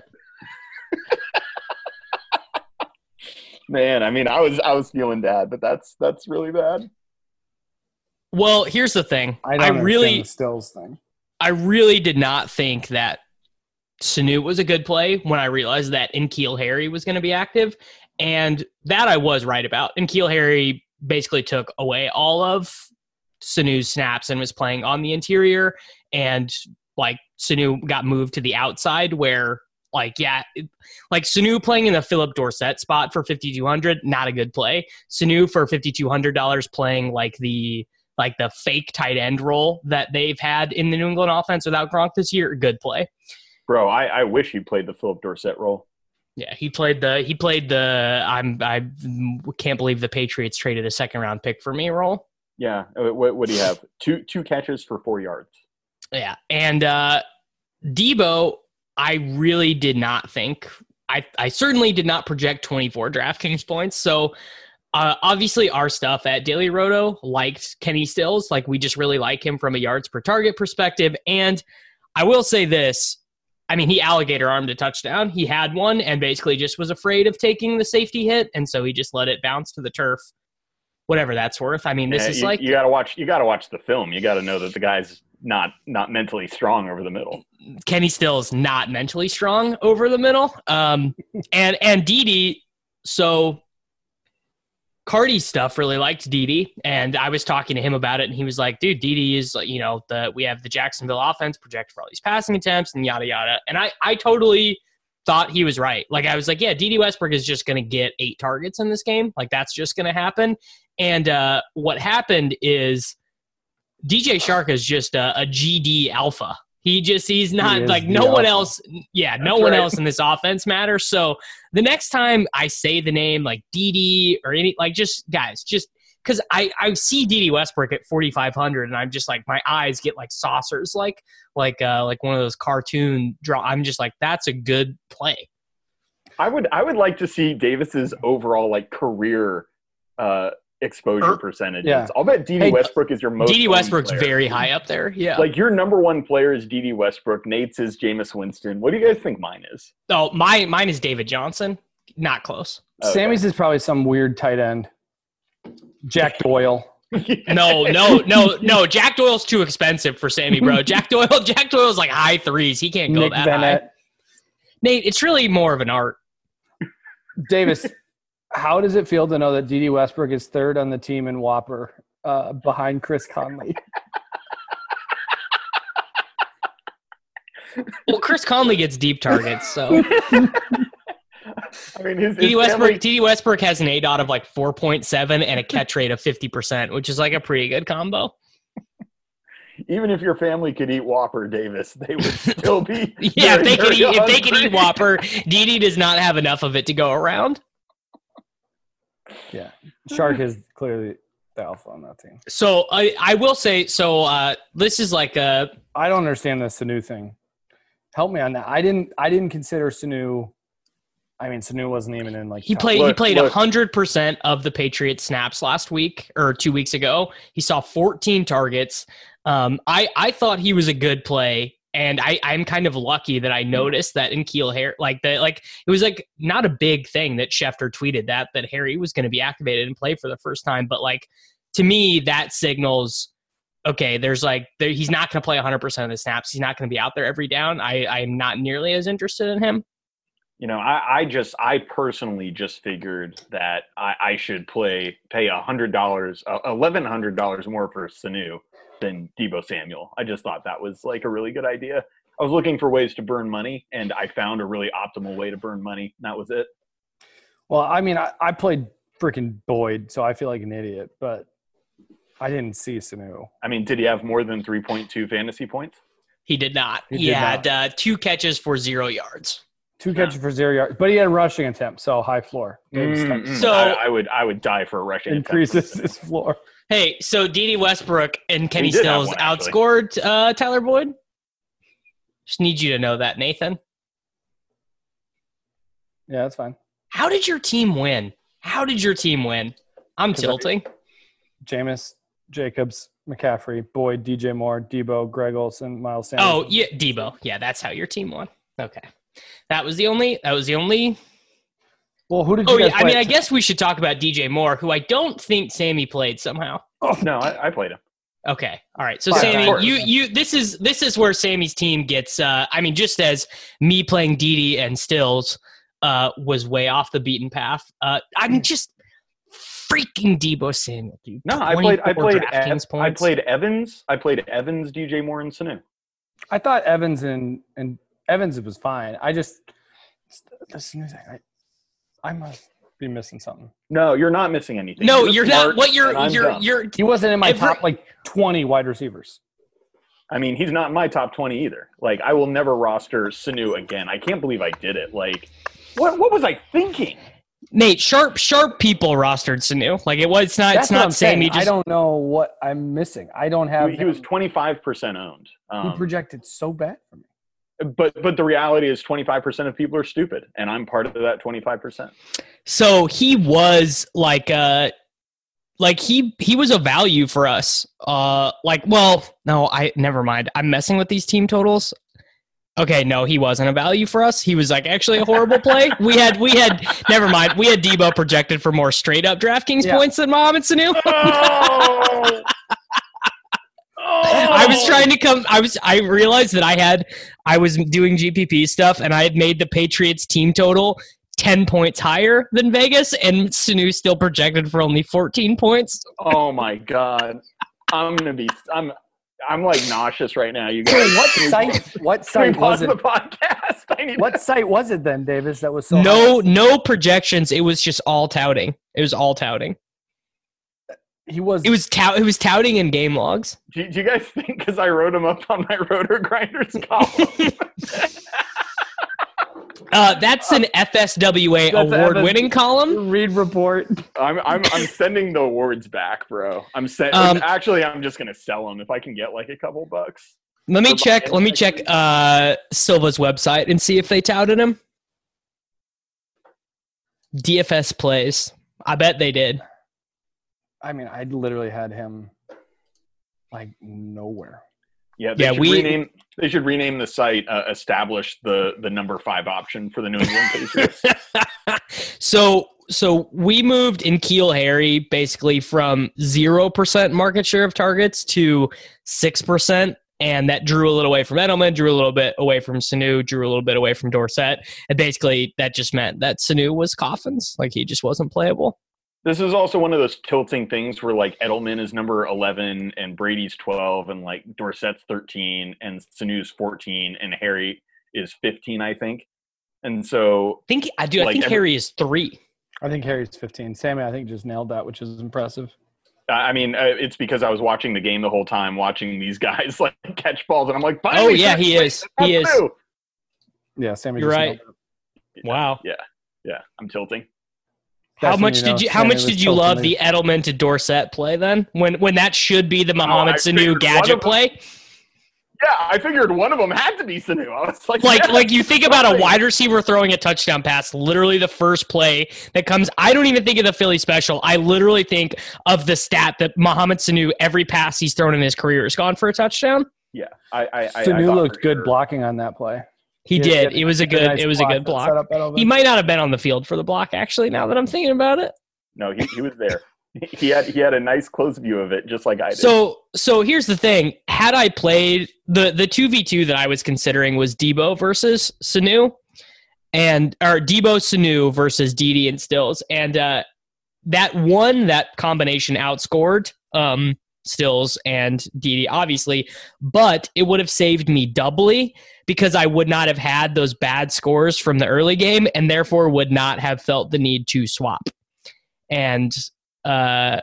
Man, I mean, I was I was feeling bad, but that's that's really bad. Well, here's the thing. I, I, don't understand really, the Stills thing. I really did not think that Sanu was a good play when I realized that N'Keal Harry was going to be active. And that I was right about. N'Keal Harry basically took away all of Sanu's snaps and was playing on the interior. And like Sanu got moved to the outside where like, yeah, it- like Sanu playing in the Philip Dorsett spot for fifty-two hundred, not a good play. Sanu for fifty-two hundred dollars playing like the like the fake tight end role that they've had in the New England offense without Gronk this year, good play. Bro, I, I wish he played the Philip Dorsett role. Yeah, he played the he played the I'm I can't believe the Patriots traded a second round pick for me role. Yeah. Uh, What what do you have? Two two catches for four yards. Yeah, and uh, Debo, I really did not think I I certainly did not project twenty-four DraftKings points. So uh, obviously our stuff at Daily Roto liked Kenny Stills, like we just really like him from a yards per target perspective. And I will say this. I mean, he alligator armed a touchdown. He had one and basically just was afraid of taking the safety hit. And so he just let it bounce to the turf, whatever that's worth. I mean, this Yeah, is you, like, you gotta watch you gotta watch the film. You gotta know that the guy's not not mentally strong over the middle. Kenny Stills not mentally strong over the middle. Um, and, and Dede, so Cardi's stuff really liked Dede. And I was talking to him about it and he was like, dude, Dede is, you know, the, we have the Jacksonville offense projected for all these passing attempts and yada, yada. And I, I totally thought he was right. Like I was like, yeah, Dede Westbrook is just going to get eight targets in this game. Like that's just going to happen. And uh, what happened is D J Shark is just a, a G D alpha. He just, he's not He is like the no one alpha. else. Yeah, no That's one right. else in this offense matters. So the next time I say the name like Dede or any, like just guys, just because I, I see D D Westbrook at forty-five hundred, and I'm just like, my eyes get like saucers, like like uh, like one of those cartoon draw. I'm just like, that's a good play. I would I would like to see Davis's overall like career uh, exposure Er, percentages. yeah. I'll bet D D Hey, Westbrook is your most. D D Westbrook's player. very high up there. Yeah. Like your number one player is D D Westbrook. Nate's is Jameis Winston. What do you guys think mine is? oh, my mine is David Johnson. Not close. Okay. Sammy's is probably some weird tight end. Jack Doyle. No, no, no, no. Jack Doyle's too expensive for Sammy, bro. Jack Doyle, Jack Doyle's like high threes. He can't go Nick that Bennett. high. Nate, it's really more of an art. Davis, how does it feel to know that D D Westbrook is third on the team in Whopper uh, behind Chris Conley? Well, Chris Conley gets deep targets, so I mean, his, his D D Westbrook, family, D D Westbrook has an A DOT of like four point seven and a catch rate of fifty percent, which is like a pretty good combo. even if your family could eat Whopper, Davis, they would still be. Yeah, if very, they could very eat, if they could hungry. eat Whopper, D D does not have enough of it to go around. Yeah. Shark is clearly the alpha on that team. So I, I will say, so uh, this is like a I don't understand the Sanu thing. Help me on that. I didn't I didn't consider Sanu. I mean, Sanu wasn't even in like he top- played he Look, played look. one hundred percent of the Patriots snaps last week or two weeks ago. He saw fourteen targets. Um, I I thought he was a good play, and I I'm kind of lucky that I noticed that in Keel Harry, like that, like it was like not a big thing that Schefter tweeted that that Harry was going to be activated and play for the first time, but like to me that signals. Okay, there's like there, he's not going to play one hundred percent of the snaps. He's not going to be out there every down. I I'm not nearly as interested in him. You know, I, I just, I personally just figured that I, I should play, pay a hundred dollars, uh, eleven hundred dollars more for Sanu than Deebo Samuel. I just thought that was like a really good idea. I was looking for ways to burn money, and I found a really optimal way to burn money. And that was it. Well, I mean, I, I played freaking Boyd, so I feel like an idiot, but I didn't see Sanu. I mean, did he have more than three point two fantasy points? He did not. He He, did had Uh, two catches for zero yards. Two catches for zero yards, but he had a rushing attempt, so high floor. Mm, mm. So- I, I would, I would die for a rushing attempt. Increases his floor. Hey, so D D Westbrook and Kenny He did have Stills one, actually. outscored uh, Tyler Boyd. Just need you to know that, Nathan. Yeah, that's fine. How did your team win? How did your team win? I'm 'Cause I- tilting. Jameis, Jacobs, McCaffrey, Boyd, D J Moore, Debo, Greg Olson, Miles Sanders. Oh, yeah, Debo. Yeah, that's how your team won. Okay. That was the only that was the only Well, who did you Oh guys yeah, I play? mean I guess we should talk about D J Moore, who I don't think Sammy played somehow. No, I, I played him. Okay. All right. So Fine, Sammy, of course. you you this is this is where Sammy's team gets uh I mean just as me playing Dede and Stills uh was way off the beaten path. Uh I mean just freaking Debo Samuel, dude. No, I played, I twenty-four played, DraftKings Ev- I points. played Evans. I played Evans, D J Moore, and Sanu. I thought Evans and and Evans was fine. I just this new thing. I, I must be missing something. No, you're not missing anything. No, you're not smart, what you're and I'm you're dumb. you're He wasn't in my Every- top like twenty wide receivers. I mean, he's not in my top twenty either. Like, I will never roster Sanu again. I can't believe I did it. Like, what what was I thinking? Nate, sharp sharp people rostered Sanu. Like it was it's not That's it's what not I'm saying. Sammy just I don't know what I'm missing. I don't have. He, he was him. twenty-five percent owned. He Um, projected so bad for me. but but the reality is twenty-five percent of people are stupid, and I'm part of that twenty-five percent. So he was like uh like he he was a value for us. Uh like well, no, I never mind. I'm messing with these team totals. Okay, no, he wasn't a value for us. He was like actually a horrible play. We had we had never mind. We had Debo projected for more straight up DraftKings Yeah. points than Mohamed Sanu. Oh! I was trying to come. I was. I realized that I had. I was doing G P P stuff, and I had made the Patriots team total ten points higher than Vegas, and Sanu still projected for only fourteen points. Oh my god! I'm gonna be. I'm. I'm like nauseous right now. You So guys. what Can we- site? What Can we site was pause it? the podcast? I need What site was it then, Davis? That was so No, high? no projections. It was just all touting. It was all touting. He was. It was tout. It was touting in game logs. Do, do you guys think because I wrote him up on my Rotor Grinders column? Uh, that's an F S W A That's award-winning F S column. Read report. I'm I'm I'm sending the awards back, bro. I'm sending. Um, actually, I'm just gonna sell them if I can get like a couple bucks. Let me For check. buying Let me next check week. uh, Silva's website and see if they touted him. D F S plays. I bet they did. I mean, I literally had him like nowhere. Yeah, they Yeah, should we- rename. They should rename the site. Uh, establish the the number five option for the New England Patriots. so so we moved in Keel Harry basically from zero percent market share of targets to six percent, and that drew a little away from Edelman, drew a little bit away from Sanu, drew a little bit away from Dorsett, and basically that just meant that Sanu was coffins, like he just wasn't playable. This is also one of those tilting things where like Edelman is number eleven and Brady's twelve and like Dorsett's thirteen and Sanu's fourteen and Harry is fifteen, I think. And so I think I do. I Like think every- Harry is three. I think Harry's fifteen. Sammy, I think, just nailed that, which is impressive. I mean, uh, it's because I was watching the game the whole time, watching these guys like catch balls, and I'm like, Oh finally, yeah, catch he balls. is. That's He is. new. Yeah, Sammy You're just right. nailed it. Wow. Yeah, yeah, I'm tilting. How That's when much you know did you? How Sammy much was did you tilting love me. the Edelman to Dorset play then? When when that should be the Mohamed I Sanu figured one gadget of them- play? Yeah, I figured one of them had to be Sanu. I was like, Like yeah, like you think about a right. wide receiver throwing a touchdown pass, literally the first play that comes. I don't even think of the Philly special. I literally think of the stat that Mohamed Sanu, every pass he's thrown in his career has gone for a touchdown. Yeah, I, I, I, I Sanu thought looked for good sure. blocking on that play. He Yeah, did. he It was a had good. nice It was a good that set block. up Edelman. He might not have been on the field for the block, actually. Now that I'm thinking about it. No, he, he was there. He had he had a nice close view of it, just like I did. So so here's the thing. Had I played the the two v two that I was considering was Debo versus Sanu and or Debo Sanu versus Dede and Stills. And uh, that one, that combination outscored um, Stills and Dede, obviously, but it would have saved me doubly because I would not have had those bad scores from the early game and therefore would not have felt the need to swap. And uh,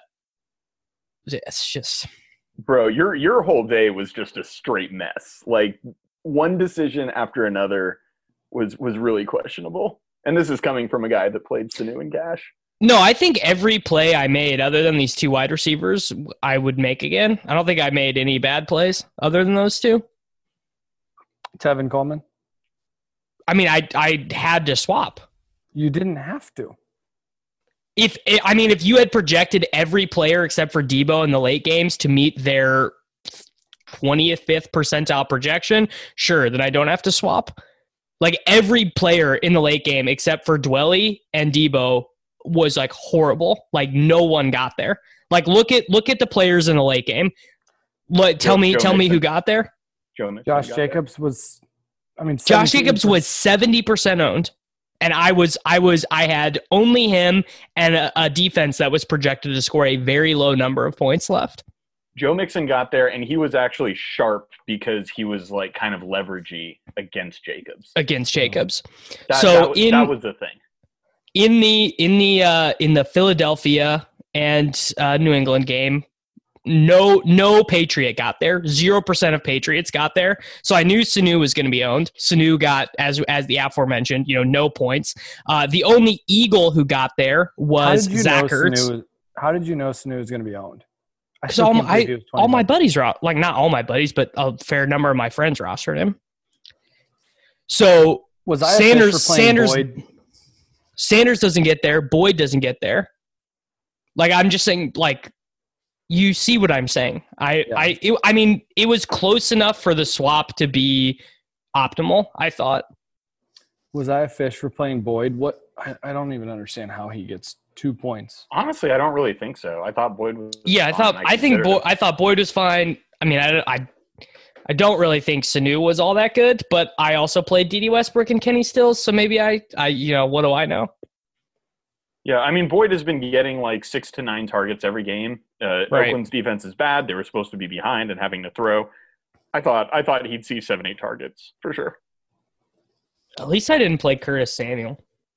it's just Bro, your your whole day was just a straight mess. Like one decision after another was was really questionable. And this is coming from a guy that played Sanu and Gash. no. I think every play I made, other than these two wide receivers, I would make again. I don't think I made any bad plays other than those two. Tevin Coleman. I mean, I I had to swap. You didn't have to. If I mean, if you had projected every player except for Debo in the late games to meet their twentieth, fifth percentile projection, sure, then I don't have to swap. Like every player in the late game except for Dwelly and Debo was like horrible. Like no one got there. Like look at look at the players in the late game. Like, tell Joe- me, Joe tell me Mixon. who got there. Joe Mixon Josh got there. Jacobs was, I mean, Josh seventeen Jacobs was seventy percent owned. And I was, I was, I had only him and a, a defense that was projected to score a very low number of points left. Joe Mixon got there, and he was actually sharp because he was like kind of leveragey against Jacobs. Against Jacobs. That, so that, was- in that was the thing. in the in the uh, in the Philadelphia and uh, New England game, no no Patriot got there. Zero percent of Patriots got there. So I knew Sanu was going to be owned. Sanu got, as as the aforementioned, you know, no points. Uh, the only Eagle who got there How was did you Zach know Ertz. Sanu was, how did you know Sanu was going to be owned? I Because still all can't my believe he was all my twenty buddies are out. Like not all my buddies, but a fair number of my friends rostered him. So Was I Sanders- Sanders playing Sanders- Boyd? Sanders doesn't get there. Boyd doesn't get there. Like I'm just saying, like you see what I'm saying. I Yeah. I it, I mean, it was close enough for the swap to be optimal. I thought. Was I a fish for playing Boyd? What? I, I don't even understand how he gets two points. Honestly, I don't really think so. I thought Boyd was. Yeah, I fine. thought. I think considered Boyd. him. I thought Boyd was fine. I mean, I I. I don't really think Sanu was all that good, but I also played Dede Westbrook and Kenny Stills, so maybe I, I, you know, what do I know? Yeah, I mean, Boyd has been getting like six to nine targets every game. Uh, Right. Oakland's defense is bad. They were supposed to be behind and having to throw. I thought I thought he'd see seven, eight targets for sure. At least I didn't play Curtis Samuel.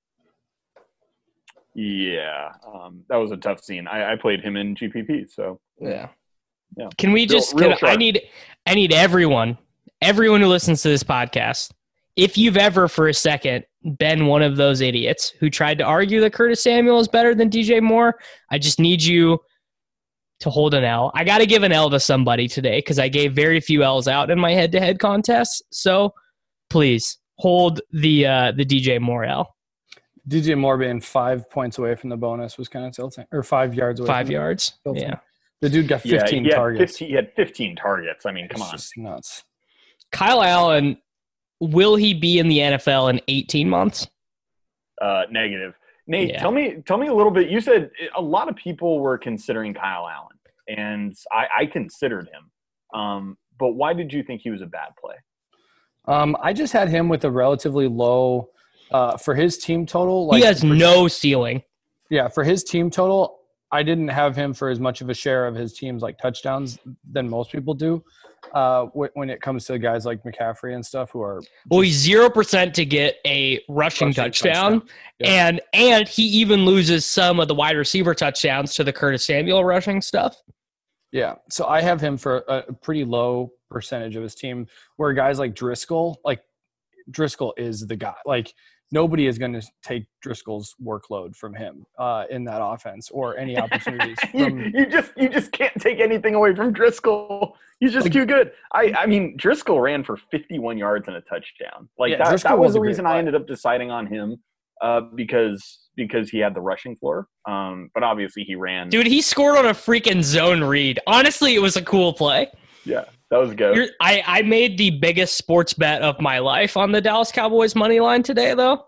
Yeah, um, that was a tough scene. I, I played him in G P P, so Yeah. Yeah. Can we Real- just? real can, I sharp. need. I need everyone, everyone who listens to this podcast. If you've ever, for a second, been one of those idiots who tried to argue that Curtis Samuel is better than D J Moore, I just need you to hold an L. I got to give an L to somebody today because I gave very few L's out in my head-to-head contests. So please hold the uh, the D J Moore L. D J Moore being five points away from the bonus was kind of tilting, or five yards away. Five from yards, tilting. yeah. The dude got fifteen yeah, he targets. fifteen, he had fifteen targets. I mean, come it's on. Just nuts. Kyle Allen, will he be in the N F L in eighteen months? Uh, negative. Nate, Yeah. tell me, tell me a little bit. You said a lot of people were considering Kyle Allen, and I, I considered him. Um, but why did you think he was a bad play? Um, I just had him with a relatively low uh, for his team total. Like, he has no ceiling. Yeah, for his team total, I didn't have him for as much of a share of his team's like touchdowns than most people do. Uh, when it comes to guys like McCaffrey and stuff who are well, he's zero percent to get a rushing, rushing touchdown, touchdown. Yeah. and and he even loses some of the wide receiver touchdowns to the Curtis Samuel rushing stuff. Yeah, so I have him for a pretty low percentage of his team. Where guys like Driscoll, like Driscoll is the guy. Like nobody is going to take Driscoll's workload from him uh, in that offense or any opportunities. From, you, you just you just can't take anything away from Driscoll. He's just Like- too good. I, I mean, Driscoll ran for fifty-one yards and a touchdown. Like Yeah, that, Driscoll that was was the a great reason I play. ended up deciding on him uh, because because he had the rushing floor. Um, but obviously he ran. Dude, he scored on a freaking zone read. Honestly, it was a cool play. Yeah, that was good. You're, I, I made the biggest sports bet of my life on the Dallas Cowboys money line today, though.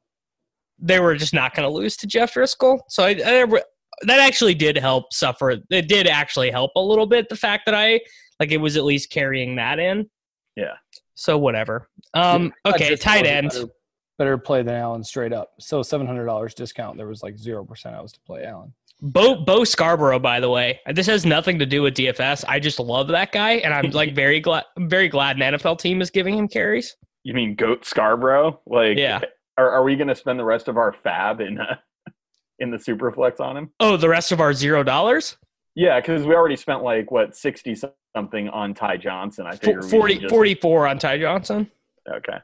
They were just not going to lose to Jeff Driscoll. So I, I, that actually did help suffer. It did actually help a little bit, the fact that I, like, it was at least carrying that in. Yeah. So whatever. Um, Yeah, okay, Driscoll tight was a end. Better, better play than Allen straight up. So seven hundred dollars discount. There was like zero percent I was to play Allen. Bo Bo Scarborough, by the way. This has nothing to do with D F S. I just love that guy, and I'm like very glad. I'm very glad an N F L team is giving him carries. You mean Goat Scarborough? Like, Yeah. Are, are we going to spend the rest of our fab in uh, in the Superflex on him? Oh, the rest of our zero dollars. Yeah, because we already spent like what sixty something on Ty Johnson. I figure we forty, should just, forty-four on Ty Johnson. Okay,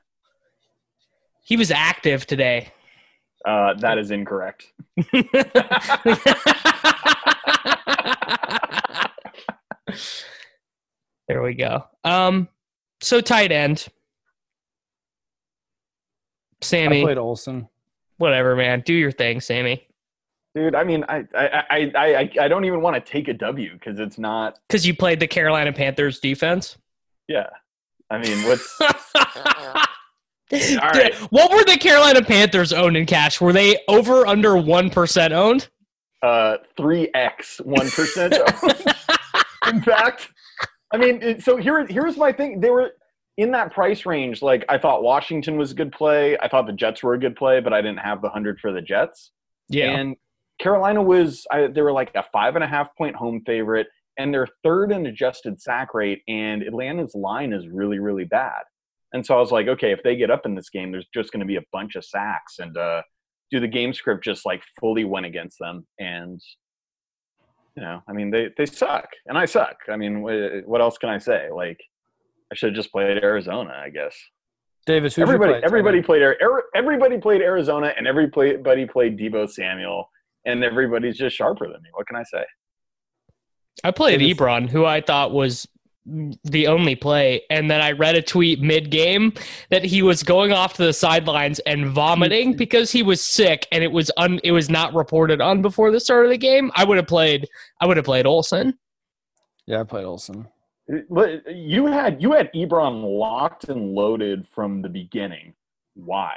He was active today. uh, that is incorrect. There we go. Um, so tight end, I Sammy. played Olsen. Whatever, man. Do your thing, Sammy. Dude, I mean, I I I I, I don't even want to take a W because it's not. Because you played the Carolina Panthers defense. Yeah, I mean, what's Dude, right. what were the Carolina Panthers owned in cash? Were they over under one percent owned? uh three x one percent? In fact, I mean, it- so here here's my thing. They were in that price range. Like, I thought Washington was a good play. I thought the Jets were a good play, but I didn't have the hundred for the Jets. Yeah. And Carolina was, I, they were like a five and a half point home favorite, and they're third in adjusted sack rate, and Atlanta's line is really, really bad. And so I was like, okay, if they get up in this game, there's just going to be a bunch of sacks. And uh, do the game script just like fully went against them. And, you know, I mean, they, they suck, and I suck. I mean, wh- what else can I say? Like, I should have just played Arizona, I guess. Davis, who'd you Everybody, play? everybody played Ar- everybody played Arizona, and everybody played Deebo Samuel, and everybody's just sharper than me. What can I say? I played It is- Ebron, who I thought was the only play, and then I read a tweet mid-game that he was going off to the sidelines and vomiting because he was sick, and it was un- it was not reported on before the start of the game. I would have played. I would have played Olsen. Yeah, I played Olsen. But you had you had Ebron locked and loaded from the beginning. Why?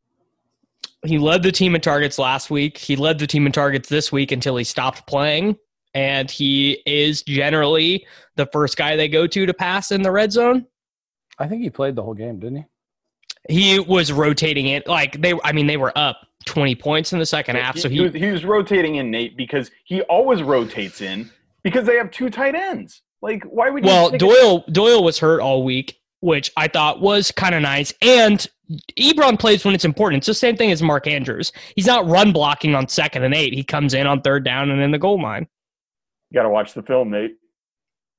He led the team in targets last week. He led the team in targets this week until he stopped playing, and he is generally the first guy they go to to pass in the red zone. I think he played the whole game, didn't he? He was rotating it like they. I mean, they were up twenty points in the second half, so he, he. was, he was rotating in, Nate, because he always rotates in because they have two tight ends. Like, why would you? Well, take Doyle Doyle was hurt all week, which I thought was kind of nice. And Ebron plays when it's important. It's the same thing as Mark Andrews. He's not run blocking on second and eight. He comes in on third down and in the goal line. You got to watch the film, Nate.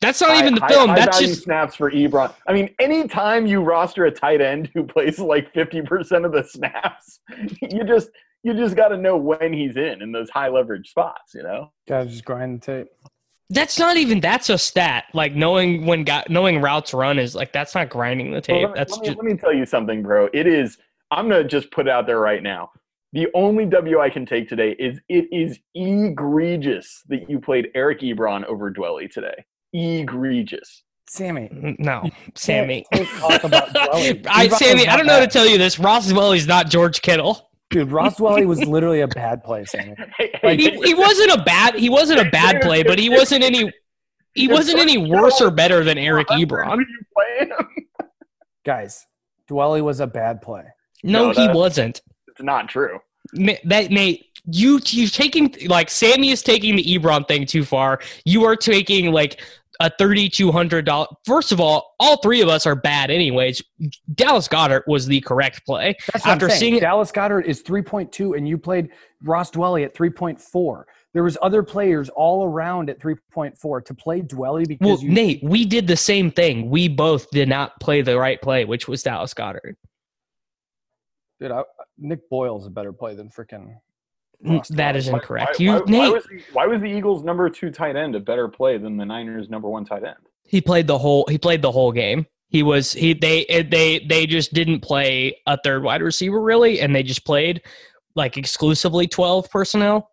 That's not high, even the high, film. High That's value just snaps for Ebron. I mean, anytime you roster a tight end who plays like fifty percent of the snaps, you just you just got to know when he's in in those high leverage spots. You know, Gotta just grind the tape. that's not even that's a stat. Like knowing when got knowing routes run is like that's not grinding the tape. Well, let, me, that's let, me, just let me tell you something, bro. It is. I'm gonna just put it out there right now. The only W I can take today is it is egregious that you played Eric Ebron over Dwelley today. Egregious. Sammy. no, Sammy. Can't talk about Dwelley. I, Ebron Sammy, was I not don't know how to bad. tell you this. Ross Dwelley's not George Kittle. Dude, Ross Dwelley was literally a bad play, Sammy. Hey, Like, He, he wasn't a bad he wasn't a bad play, but he wasn't any he wasn't any worse or better than Eric Ebron. You playing him? Guys, Dwelley was a bad play. No, No, he that- wasn't. It's not true. Ma- That Nate, you you taking like Sammy is taking the Ebron thing too far. You are taking like a thirty-two hundred dollars. First of all, all three of us are bad anyways. Dallas Goedert was the correct play. That's what After I'm saying. seeing Dallas Goedert is three point two, and you played Ross Dwelley at three point four. There was other players all around at three point four to play Dwelley because well, you Nate, we did the same thing. We both did not play the right play, which was Dallas Goedert. Dude, I, Nick Boyle's a better play than freaking. Mm, That is incorrect. Why, You, why, why, Nate, was the, why was the Eagles' number two tight end a better play than the Niners' number one tight end? he played the whole. He played the whole game. He was he they they they just didn't play a third wide receiver really, and they just played like exclusively twelve personnel.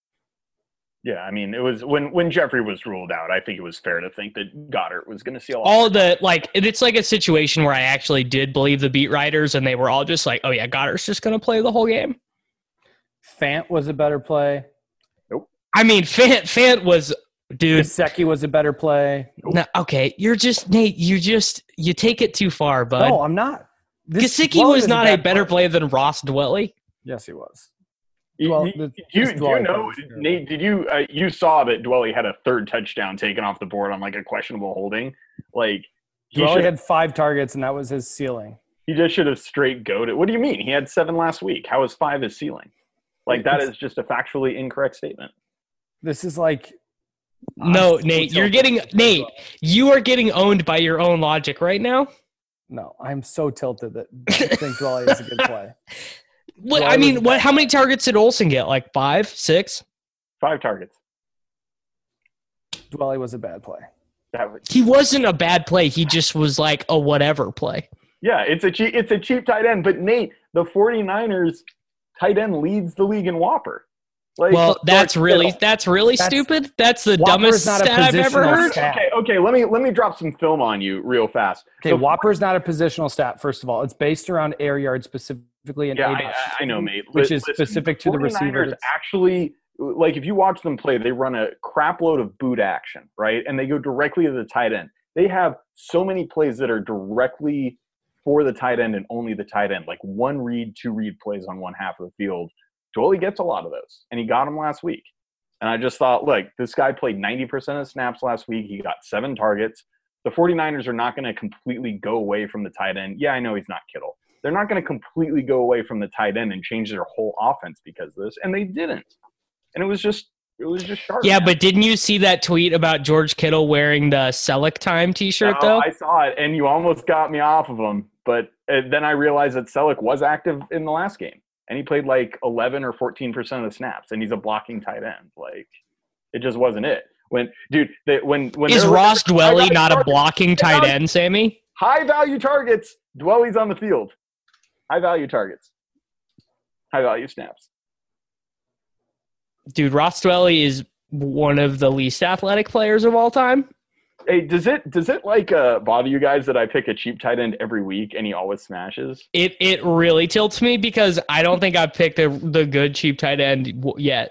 Yeah, I mean, it was when when Jeffrey was ruled out. I think it was fair to think that Goddard was going to see a lot. All the like, and it's like a situation where I actually did believe the beat writers, and they were all just like, "Oh yeah, Goddard's just going to play the whole game." Fant was a better play. I mean, Fant Fant was dude. Gesicki was a better play. No, okay, you're just Nate. You just you take it too far, bud. No, I'm not. This Gesicki Dwelley was not a bad better play than Ross Dwelley. Yes, he was. You, Well, you, the- you, this do you Dwelley know, play was terrible. Nate? Did you uh, you saw that Dwelley had a third touchdown taken off the board on like a questionable holding? Like he Dwelley should had five targets, and that was his ceiling. he just should have straight goated. What do you mean? He had seven last week. How is five his ceiling? Like that is just a factually incorrect statement. This is like No, I'm Nate, so you're tilted. getting Nate. You are getting owned by your own logic right now. No, I'm so tilted that I think Dwelley is a good play. What Dwelley I was mean, a what? bad How many targets did Olsen get? Like five, six? Five targets. Dwelley was a bad play. That was, He wasn't a bad play. He just was like a whatever play. yeah, it's a cheap it's a cheap tight end. But Nate, the 49ers tight end leads the league in Whopper. Like, Well, that's George really Kittle. that's really That's- stupid. That's the Whopper dumbest is not a stat I've ever positional heard. stat. Okay, okay. Let me let me drop some film on you real fast. Okay, So- Whopper is not a positional stat, first of all. It's based around air yards, specifically in Yeah, A I, dot, I know, mate. which Li- is listen, specific to the receiver. 49ers that's- actually, like, if you watch them play, they run a crap load of boot action, right? And they go directly to the tight end. They have so many plays that are directly for the tight end and only the tight end, like one read, two read plays on one half of the field. Jolie gets a lot of those, and he got them last week. And I just thought, look, this guy played ninety percent of snaps last week. He got seven targets. The 49ers are not going to completely go away from the tight end. Yeah, I know he's not Kittle. They're not going to completely go away from the tight end and change their whole offense because of this, and they didn't. And it was just it was just sharp. Yeah, man. but didn't you see that tweet about George Kittle wearing the Selleck time T-shirt No, though? I saw it, and you almost got me off of him. But uh, then I realized that Selleck was active in the last game, and he played like eleven or fourteen percent of the snaps, and he's a blocking tight end. Like, it just wasn't it. When, dude, they, when when Is they're Ross looking for Dwelley high-value not a targets- blocking tight end, Sammy? high value targets, Dwelley's on the field. High value targets, high value snaps. Dude, Ross Dwelley is one of the least athletic players of all time. Hey, does it does it like uh, bother you guys that I pick a cheap tight end every week and he always smashes? It it really tilts me because I don't think I've picked the the good cheap tight end w- yet.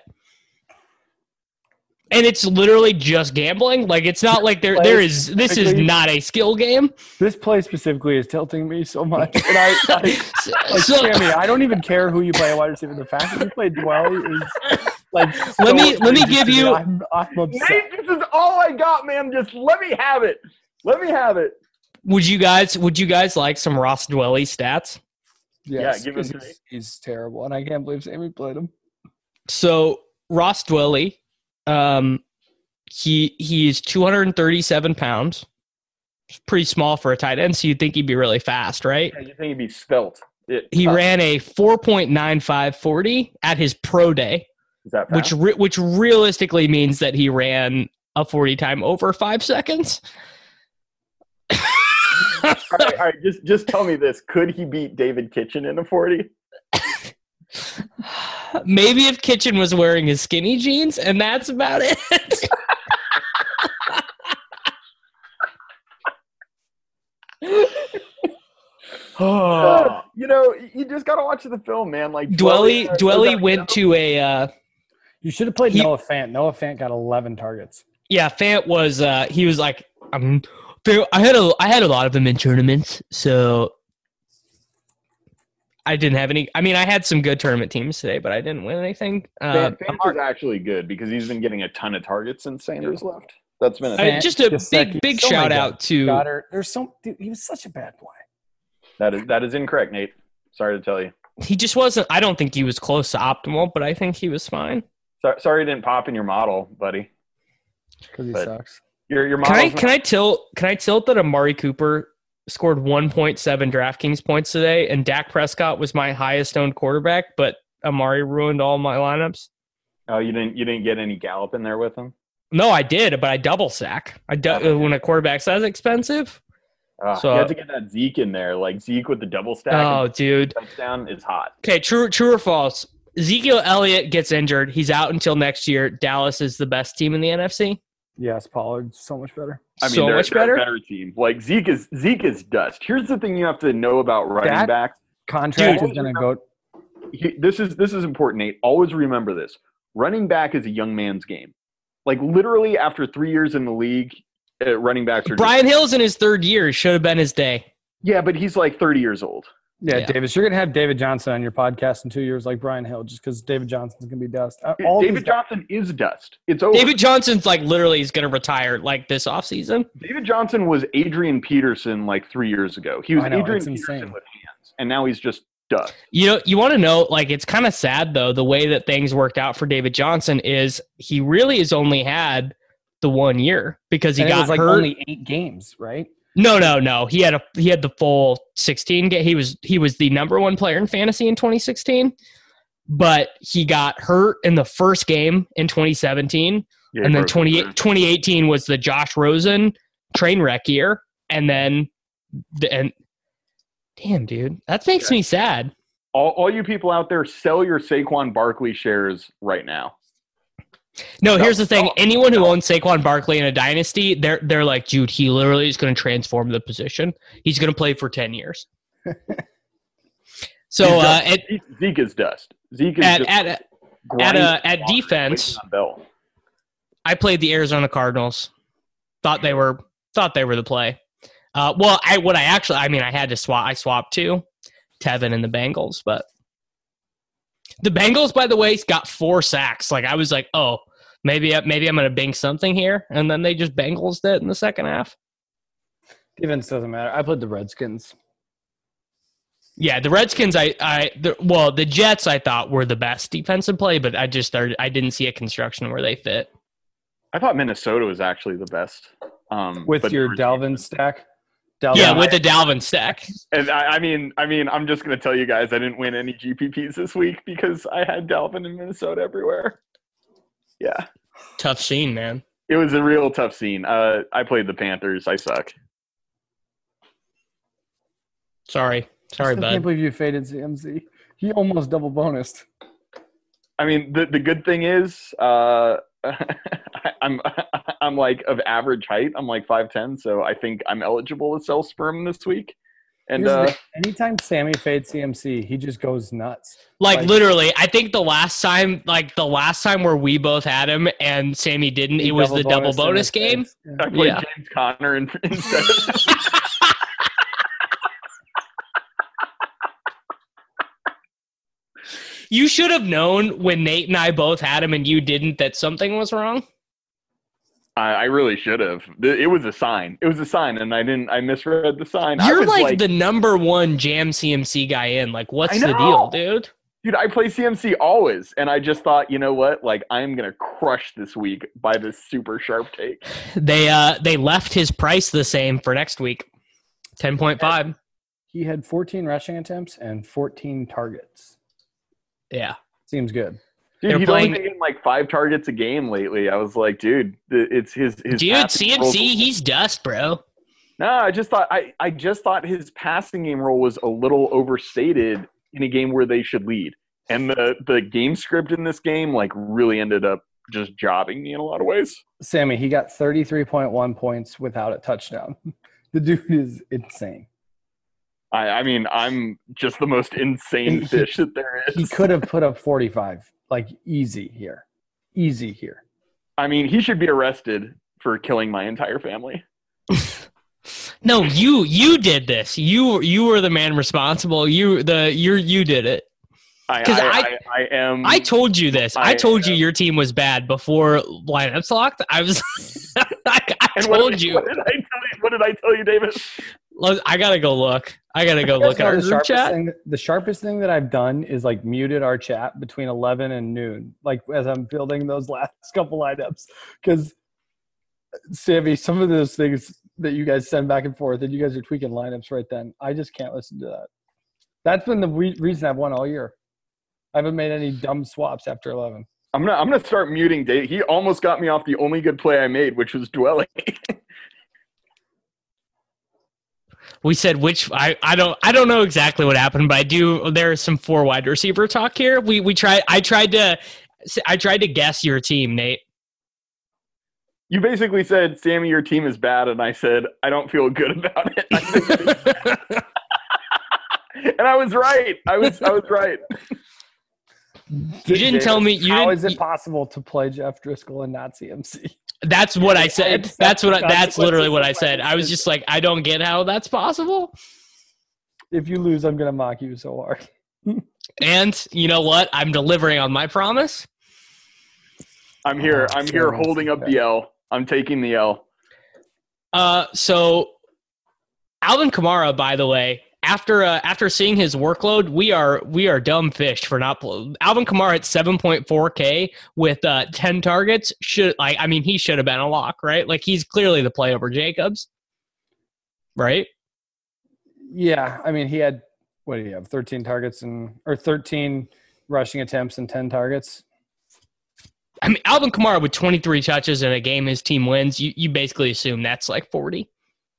And it's literally just gambling. Like it's not like there there is this is Specifically- not a skill game. This play specifically is tilting me so much. And I, I like, So- Sammy, I don't even care who you play at wide receiver. The fact that you play Dwelley is like. Let so me- let me egregious give to me. you- I'm, I'm upset. Nate, this is all I got, man. Just let me have it. Let me have it. Would you guys would you guys like some Ross Dwelley stats? Yes, Yeah, give him 'cause to me. he's, he's terrible, and I can't believe Sammy played him. So Ross Dwelley, um, He he's two hundred thirty-seven pounds. It's pretty small for a tight end, so you'd think he'd be really fast, right? Yeah, you think he'd be svelte. It, He uh, ran a four point nine five forty at his pro day, Is that which fast? re- which realistically means that he ran a forty time over five seconds. all, right, all right, just just tell me this: could he beat David Kitchen in a forty? Maybe if Kitchen was wearing his skinny jeans, and that's about it. Uh, you know, you just gotta watch the film, man. Like Dwelly, uh, Dwelly goes went out- to a uh, You should have played He- Noah Fant. Noah Fant got eleven targets. yeah. Fant was uh, he was like, um, I had a I had a lot of them in tournaments, so I didn't have any. I mean, I had some good tournament teams today, but I didn't win anything. Uh, Fant, Fant is actually good because he's been getting a ton of targets since Sanders left. That's been a I- just a Gesicki, big big so shout many out guys. to Goddard. There's so dude, he was such a bad play. that is that is incorrect, Nate. Sorry to tell you. he just wasn't. I don't think he was close to optimal, but I think he was fine. So, sorry it didn't pop in your model, buddy. Because he But- sucks. Your your Can I model. can I tilt can I tilt that Amari Cooper scored one point seven DraftKings points today, and Dak Prescott was my highest owned quarterback, but Amari ruined all my lineups. Oh, you didn't you didn't get any Gallup in there with him. No, I did, but I double sack. I du- when a quarterback's that expensive. Uh, So- you had to get that Zeke in there, like Zeke with the double stack. Oh, and dude. touchdown is hot. Okay, true, true or false? Ezekiel Elliott gets injured. He's out until next year. Dallas is the best team in the N F C. Yes, Pollard's so much better. I mean, so they're, much they're better. a better team. Like Zeke is Zeke is dust. Here's the thing you have to know about running Dak- backs. Contract Dude. is going to go. He, this is this is important, Nate. Always remember this: running back is a young man's game. Like literally, after three years in the league, uh, running backs are just- Brian Hill's in his third year. Should have been his day. yeah, but he's like thirty years old. Yeah, Yeah. Davis, you're going to have David Johnson on your podcast in two years like Brian Hill just because David Johnson's going to be dust. Uh, All David these guys- Johnson is dust. It's over. David Johnson's like literally is going to retire like this offseason. David Johnson was Adrian Peterson like three years ago. He was I know, Adrian it's Peterson insane. with hands, and now he's just dust. You know, you want to know, like, it's kind of sad though. The way that things worked out for David Johnson is he really has only had the one year because he and it got was like hurt. only eight games, right? No, no, no. He had a he had the full sixteen game. He was he was the number one player in fantasy in twenty sixteen, but he got hurt in the first game in twenty seventeen, Yeah, and then broke his twenty wrist. twenty eighteen was the Josh Rosen train wreck year, and then the and damn, dude, that makes Yeah. me sad. all, all you people out there, sell your Saquon Barkley shares right now. No, No, here's the thing. no, Anyone who no. owns Saquon Barkley in a dynasty, they're they're like, dude, he literally is going to transform the position. He's going to play for ten years. So He's uh, dust. at Zeke, Zeke is dust. Zeke is at just at, at grinding uh, at along, defense, waiting on Bell. I played the Arizona Cardinals. Thought they were thought they were the play. Uh, well, I what I actually, I mean, I had to swap. I swapped to Tevin and the Bengals, but the Bengals, by the way, got four sacks. Like I was like, oh, maybe maybe I'm going to bing something here, and then they just Bengals it in the second half. Defense doesn't matter. I played the Redskins. Yeah, the Redskins, I, I, the, well, the Jets, I thought were the best defensive play, but I just started, I didn't see a construction where they fit. I thought Minnesota was actually the best. Um, With but your there was- Dalvin stack. Dalvin, Yeah, I- with the Dalvin stack. And I, I mean, I mean, I'm just gonna tell you guys, I didn't win any G P Ps this week because I had Dalvin in Minnesota everywhere. Yeah, Tough scene, man. it was a real tough scene. Uh, I played the Panthers. I suck. Sorry. Sorry, I can't bud. believe you faded C M C. He almost double bonused. I mean, the the good thing is, uh, I'm I'm like of average height. I'm like five ten, so I think I'm eligible to sell sperm this week. And Here's the uh, thing. Anytime Sammy fades C M C, he just goes nuts. Like, Like- literally, I think the last time, like the last time where we both had him and Sammy didn't, it was the double bonus in bonus his game. face. Yeah. I played yeah. James Conner in, instead of. You should have known when Nate and I both had him and you didn't that something was wrong. I, I really should have. It was a sign. It was a sign, and I didn't. I misread the sign. I You're was like, the number one jam C M C guy in. Like, what's I the know. deal, dude? Dude, I play C M C always, and I just thought, you know what? Like, I'm gonna crush this week by this super sharp take. They uh they left his price the same for next week, ten point five. He had fourteen rushing attempts and fourteen targets. Yeah, seems good. Dude, They're he's playing- only getting like five targets a game lately. I was like, dude, it's his his. dude, passing C M C, role- he's dust, bro. No, I just thought I, I just thought his passing game role was a little overstated in a game where they should lead. And the, the game script in this game like really ended up just jobbing me in a lot of ways. Sammy, he got thirty-three point one points without a touchdown. The dude is insane. I, I mean, I'm just the most insane He- fish that there is. He could have put up forty-five, like easy here. Easy here. I mean, he should be arrested for killing my entire family. No, you you did this. You you were the man responsible. You the you you did it. I, 'Cause I, I- I, I am. I told you this. I, I, told you uh, your team was bad before lineups locked. I was. I, I and what told did, you. What did I tell you? What did I tell you, David? Look, I gotta go look. I gotta go You guys look at know our the group sharpest chat. thing, the sharpest thing that I've done is like muted our chat between eleven and noon, like as I'm building those last couple lineups. Because Sammy, some of those things that you guys send back and forth, and you guys are tweaking lineups right then. I just can't listen to that. That's been the re- reason I've won all year. I haven't made any dumb swaps after eleven. I'm gonna I'm gonna start muting Dave. He almost got me off the only good play I made, which was dwelling. We said which I, I don't I don't know exactly what happened, but I do. There is some four wide receiver talk here. We we tried. I tried to I tried to guess your team, Nate. You basically said, Sammy, your team is bad, and I said, I don't feel good about it. I said, and I was right. I was I was right. You didn't tell me. You How didn't. is it possible to play Jeff Driscoll and not C M C? That's what I said. accept That's what. I, the that's literally what I consequences said. of my I was just like, I don't get how that's possible. If you lose, I'm gonna mock you so hard. And you know what? I'm delivering on my promise. I'm here. Oh, I'm here goodness. holding up the L. I'm taking the L. Uh, so Alvin Kamara, by the way, after uh, after seeing his workload, we are we are dumb fished for not. Pl- Alvin Kamara at seven point four K with uh, ten targets. Should like I mean he should have been a lock, right? Like he's clearly the play over Jacobs, right? Yeah, I mean he had what do you have? thirteen targets and or thirteen rushing attempts and ten targets. I mean Alvin Kamara with twenty-three touches in a game his team wins. You you basically assume that's like forty.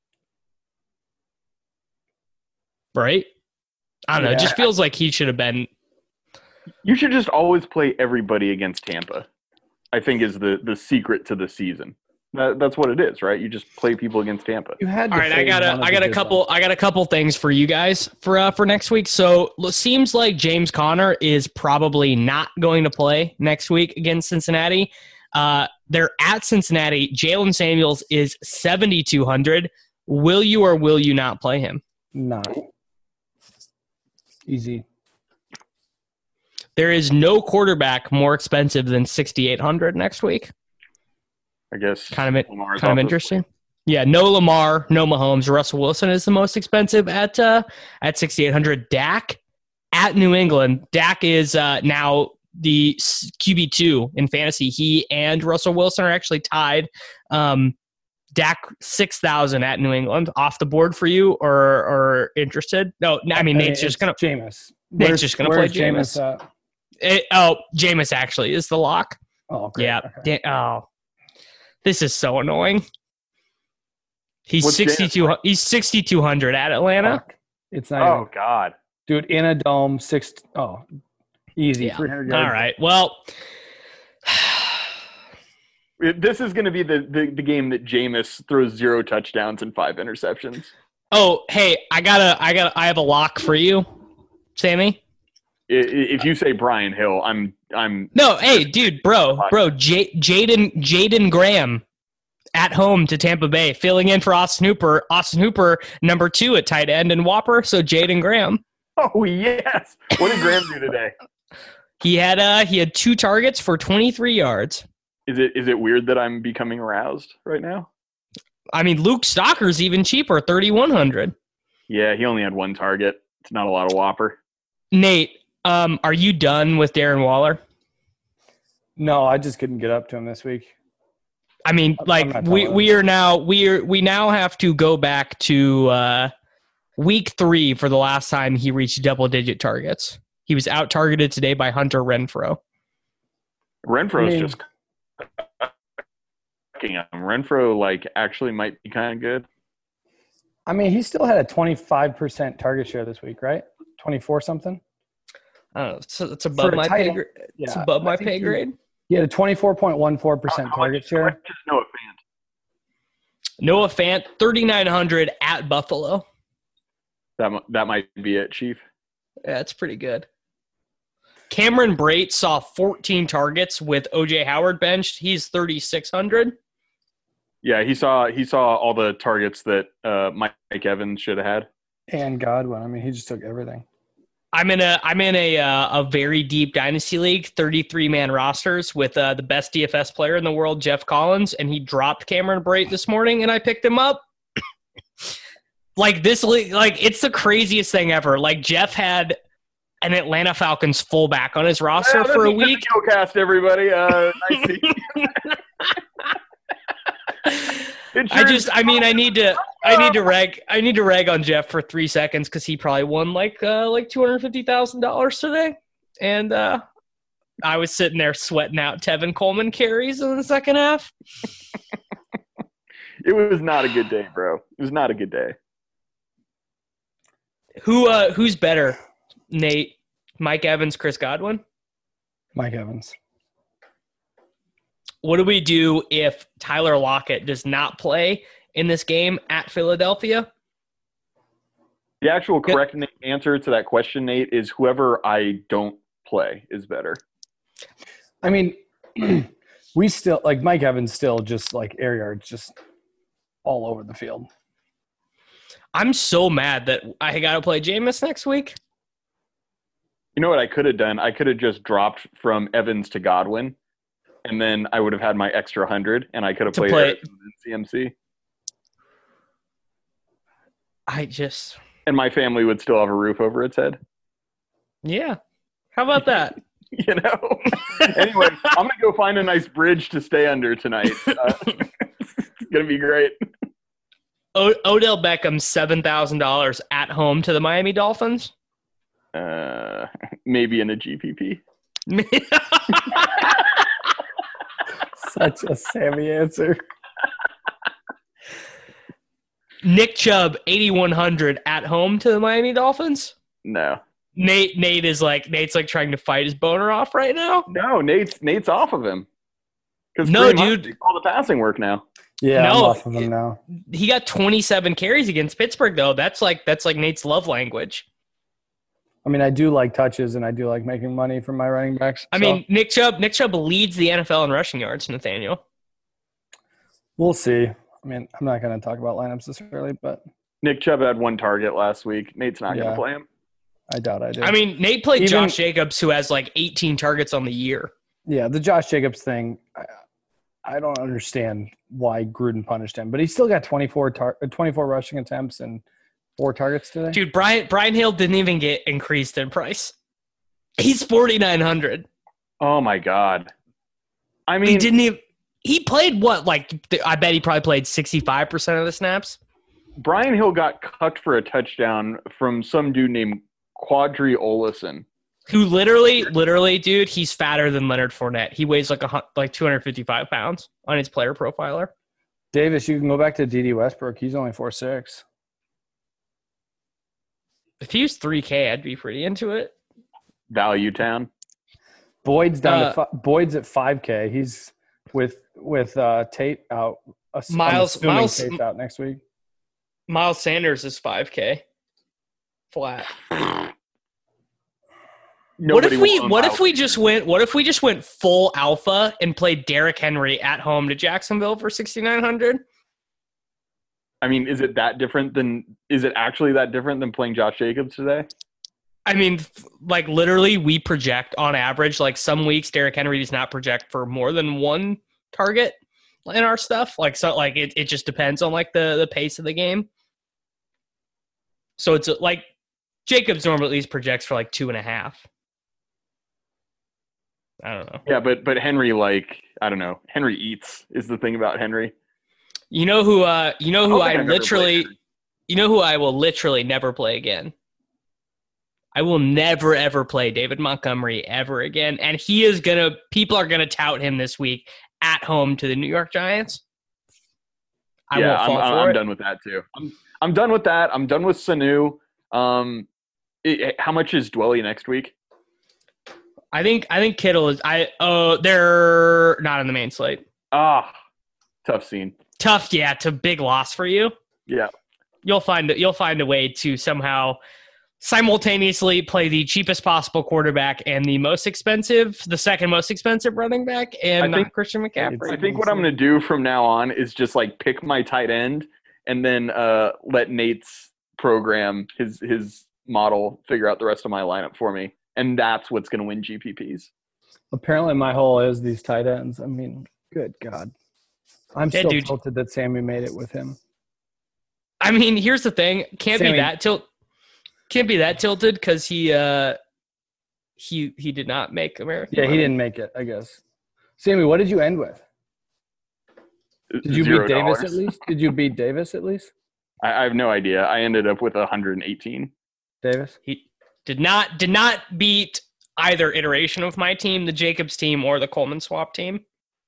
Right? I don't know. It Yeah. just feels like he should have been. You should just always play everybody against Tampa. I think is the the secret to the season. That, that's what it is, right? You just play people against Tampa. You had. To All right, I fade got one a, of I the got a good couple, ones. I got a couple things for you guys for uh, for next week. So it seems like James Conner is probably not going to play next week against Cincinnati. Uh, they're at Cincinnati. Jalen Samuels is seventy-two hundred. Will you or will you not play him? Not easy. There is no quarterback more expensive than sixty-eight hundred next week. I guess Kind of Lamar's kind of off this interesting. Yeah, no Lamar, no Mahomes. Russell Wilson is the most expensive at uh, at sixty-eight hundred. Dak at New England. Dak is uh, now the Q B two in fantasy. He and Russell Wilson are actually tied. Um, Dak six thousand at New England. Off the board for you or or interested? No, I mean Nate's just gonna Jameis. Nate's Where's- just gonna play where's Jameis. at? It, oh, Jameis actually is the lock. Oh, great. Yeah. Okay. Da- oh, this is so annoying. He's What's sixty-two. He's sixty-two hundred at Atlanta. Fuck. It's not Oh even, God. dude, in a dome, six oh easy, Yeah. three hundred yards. All right. Well, It- This is going to be the, the, the game that Jameis throws zero touchdowns and five interceptions. oh, hey, I gotta, I gotta, I have a lock for you, Sammy. I- i- If you say Brian Hill, I'm I'm No, hey, dude, bro, bro, J- Jaden, Jaden Graham at home to Tampa Bay, filling in for Austin Hooper. Austin Hooper, number two at tight end and Whopper. So Jaden Graham. Oh yes. What did Graham do today? He had uh he had two targets for twenty-three yards. Is it is it weird that I'm becoming aroused right now? I mean, Luke Stocker's even cheaper, thirty-one hundred. Yeah, he only had one target. It's not a lot of Whopper. Nate, Um, are you done with Darren Waller? No, I just couldn't get up to him this week. I mean, I'm like not we telling we are now we are we now have to go back to uh, week three for the last time he reached double digit targets. He was out targeted today by Hunter Renfrow. Renfro's I mean- just fucking him. Renfro like actually might be kind of good. I mean, he still had a twenty-five percent target share this week, right? twenty-four something? I don't know. It's, it's above For a my tight pay end, grade. It's yeah, above I my think pay he- grade. He had a twenty-four point one four percent How target much- how much share. is Noah Fant? Noah Fant, thirty-nine hundred at Buffalo. That mi- that might be it, Chief. Yeah, that's pretty good. Cameron Brate saw fourteen targets with O J Howard benched. He's thirty-six hundred. Yeah, he saw he saw all the targets that uh, Mike Evans should have had. And Godwin. I mean, he just took everything. I'm in a I'm in a uh, a very deep dynasty league, thirty-three man rosters with uh, the best D F S player in the world, Jeff Collins, and he dropped Cameron Brate this morning, and I picked him up. Like this league, like it's the craziest thing ever. Like Jeff had an Atlanta Falcons fullback on his roster Yeah, for a that's- week. that's the Gilcast, everybody. Uh, nice to It I sure just, is- I mean, I need to, I need to rag, I need to rag on Jeff for three seconds because he probably won like, uh, like two hundred fifty thousand dollars today, and uh, I was sitting there sweating out Tevin Coleman carries in the second half. It was not a good day, bro. It was not a good day. Who, uh, who's better, Nate? Mike Evans, Chris Godwin? Mike Evans. What do we do if Tyler Lockett does not play in this game at Philadelphia? The actual Good. correct na- answer to that question, Nate, is whoever I don't play is better. I mean, we still, like Mike Evans still just like air yards just all over the field. I'm so mad that I got to play Jameis next week. You know what I could have done? I could have just dropped from Evans to Godwin, and then I would have had my extra hundred, and I could have To played play- Arizona in C M C, I just, and my family would still have a roof over its head. yeah. How about that? You know. Anyway, I'm gonna go find a nice bridge to stay under tonight. Uh, it's gonna be great. O- Odell Beckham, seven thousand dollars at home to the Miami Dolphins. Uh, maybe in a G P P. Such a Sammy answer. Nick Chubb, eighty-one hundred at home to the Miami Dolphins. No, Nate Nate is like Nate's like trying to fight his boner off right now. no, Nate's Nate's off of him. 'Cause No, Kareem Hunt dude. did all the passing work now. Yeah, I'm No, off of him now. He got twenty-seven carries against Pittsburgh though. That's like that's like Nate's love language. I mean, I do like touches and I do like making money from my running backs. I so mean, Nick Chubb Nick Chubb leads the N F L in rushing yards, Nathaniel. we'll see. I mean, I'm not going to talk about lineups this early, but Nick Chubb had one target last week. Nate's not Yeah. gonna play him. I doubt I do. I mean, Nate played Even- Josh Jacobs, who has like eighteen targets on the year. yeah, the Josh Jacobs thing, I, I don't understand why Gruden punished him, but he still got twenty-four tar- twenty-four rushing attempts and four targets today. Dude, Brian Brian Hill didn't even get increased in price. He's forty-nine hundred. Oh my god. I mean, He didn't even he played what? Like I bet he probably played sixty-five percent of the snaps. Brian Hill got cucked for a touchdown from some dude named Quadri Olison. Who literally, literally, dude, he's fatter than Leonard Fournette. He weighs like a hun- like two hundred fifty-five pounds on his player profiler. Davis, you can go back to D D Westbrook. He's only four six. If he was three K, I'd be pretty into it. Value Town. Boyd's down Uh, to fi- Boyd's at five K. He's with with uh, Tate out. Uh, I'm Miles- assuming Miles- Tate's out next week. Miles Sanders is five K flat. What Nobody if we will own what if Miles we Sanders. just went what if we just went full alpha and played Derrick Henry at home to Jacksonville for sixty-nine hundred? I mean, is it that different than is it actually that different than playing Josh Jacobs today? I mean, f- like literally we project on average, like some weeks Derrick Henry does not project for more than one target in our stuff. Like so like it, it just depends on like the, the pace of the game. So it's uh, like Jacobs normally at least projects for like two and a half. I don't know. Yeah, but but Henry, like, I don't know. Henry eats is the thing about Henry. You know who? Uh, you know who I I don't think I've ever literally. played. You know who I will literally never play again. I will never ever play David Montgomery ever again, and he is gonna. People are gonna tout him this week at home to the New York Giants. I yeah, won't fall I'm, for I'm it. done with that too. I'm I'm done with that. I'm done with Sanu. Um, it, how much is Dwelly next week? I think I think Kittle is. I oh they're not in the main slate. Ah, tough scene. Tough, yeah. It's a big loss for you. Yeah. You'll find you'll find a way to somehow simultaneously play the cheapest possible quarterback and the most expensive, the second most expensive running back, and I think- not Christian McCaffrey. I think what I'm going to do from now on is just like pick my tight end and then uh, let Nate's program, his his model, figure out the rest of my lineup for me. And that's what's going to win G P Ps. Apparently, my hole is these tight ends. I mean, good God. I'm Yeah, still dude. tilted that Sammy made it with him. I mean, here's the thing: can't Sammy- be that tilt, can't be that tilted because he uh he he did not make American. Yeah, he money. didn't make it, I guess. Sammy, what did you end with? Did you Zero beat Davis dollars. at least? Did you beat Davis at least? I, I have no idea. I ended up with one hundred eighteen. Davis? He did not did not beat either iteration of my team, the Jacobs team or the Coleman swap team.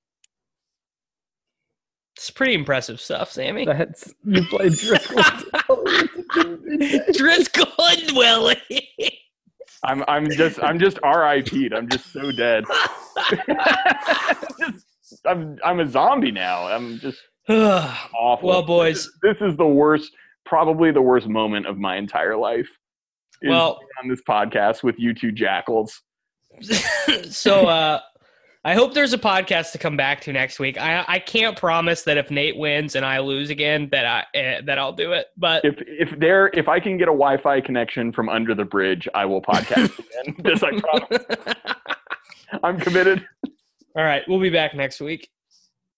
It's pretty impressive stuff, Sammy. That's you played Driscoll. Driscoll and Willie. I'm I'm just I'm just R I P'd. I'm just so dead. Just- I'm I'm a zombie now. I'm just awful. Well, boys. this is, this is the worst, probably the worst moment of my entire life. is Well- being on this podcast with you two jackals. So uh, I hope there's a podcast to come back to next week. I I can't promise that if Nate wins and I lose again that I eh, that I'll do it. But If if there if I can get a Wi-Fi connection from under the bridge, I will podcast again. This I promise. I'm committed. all right, we'll be back next week.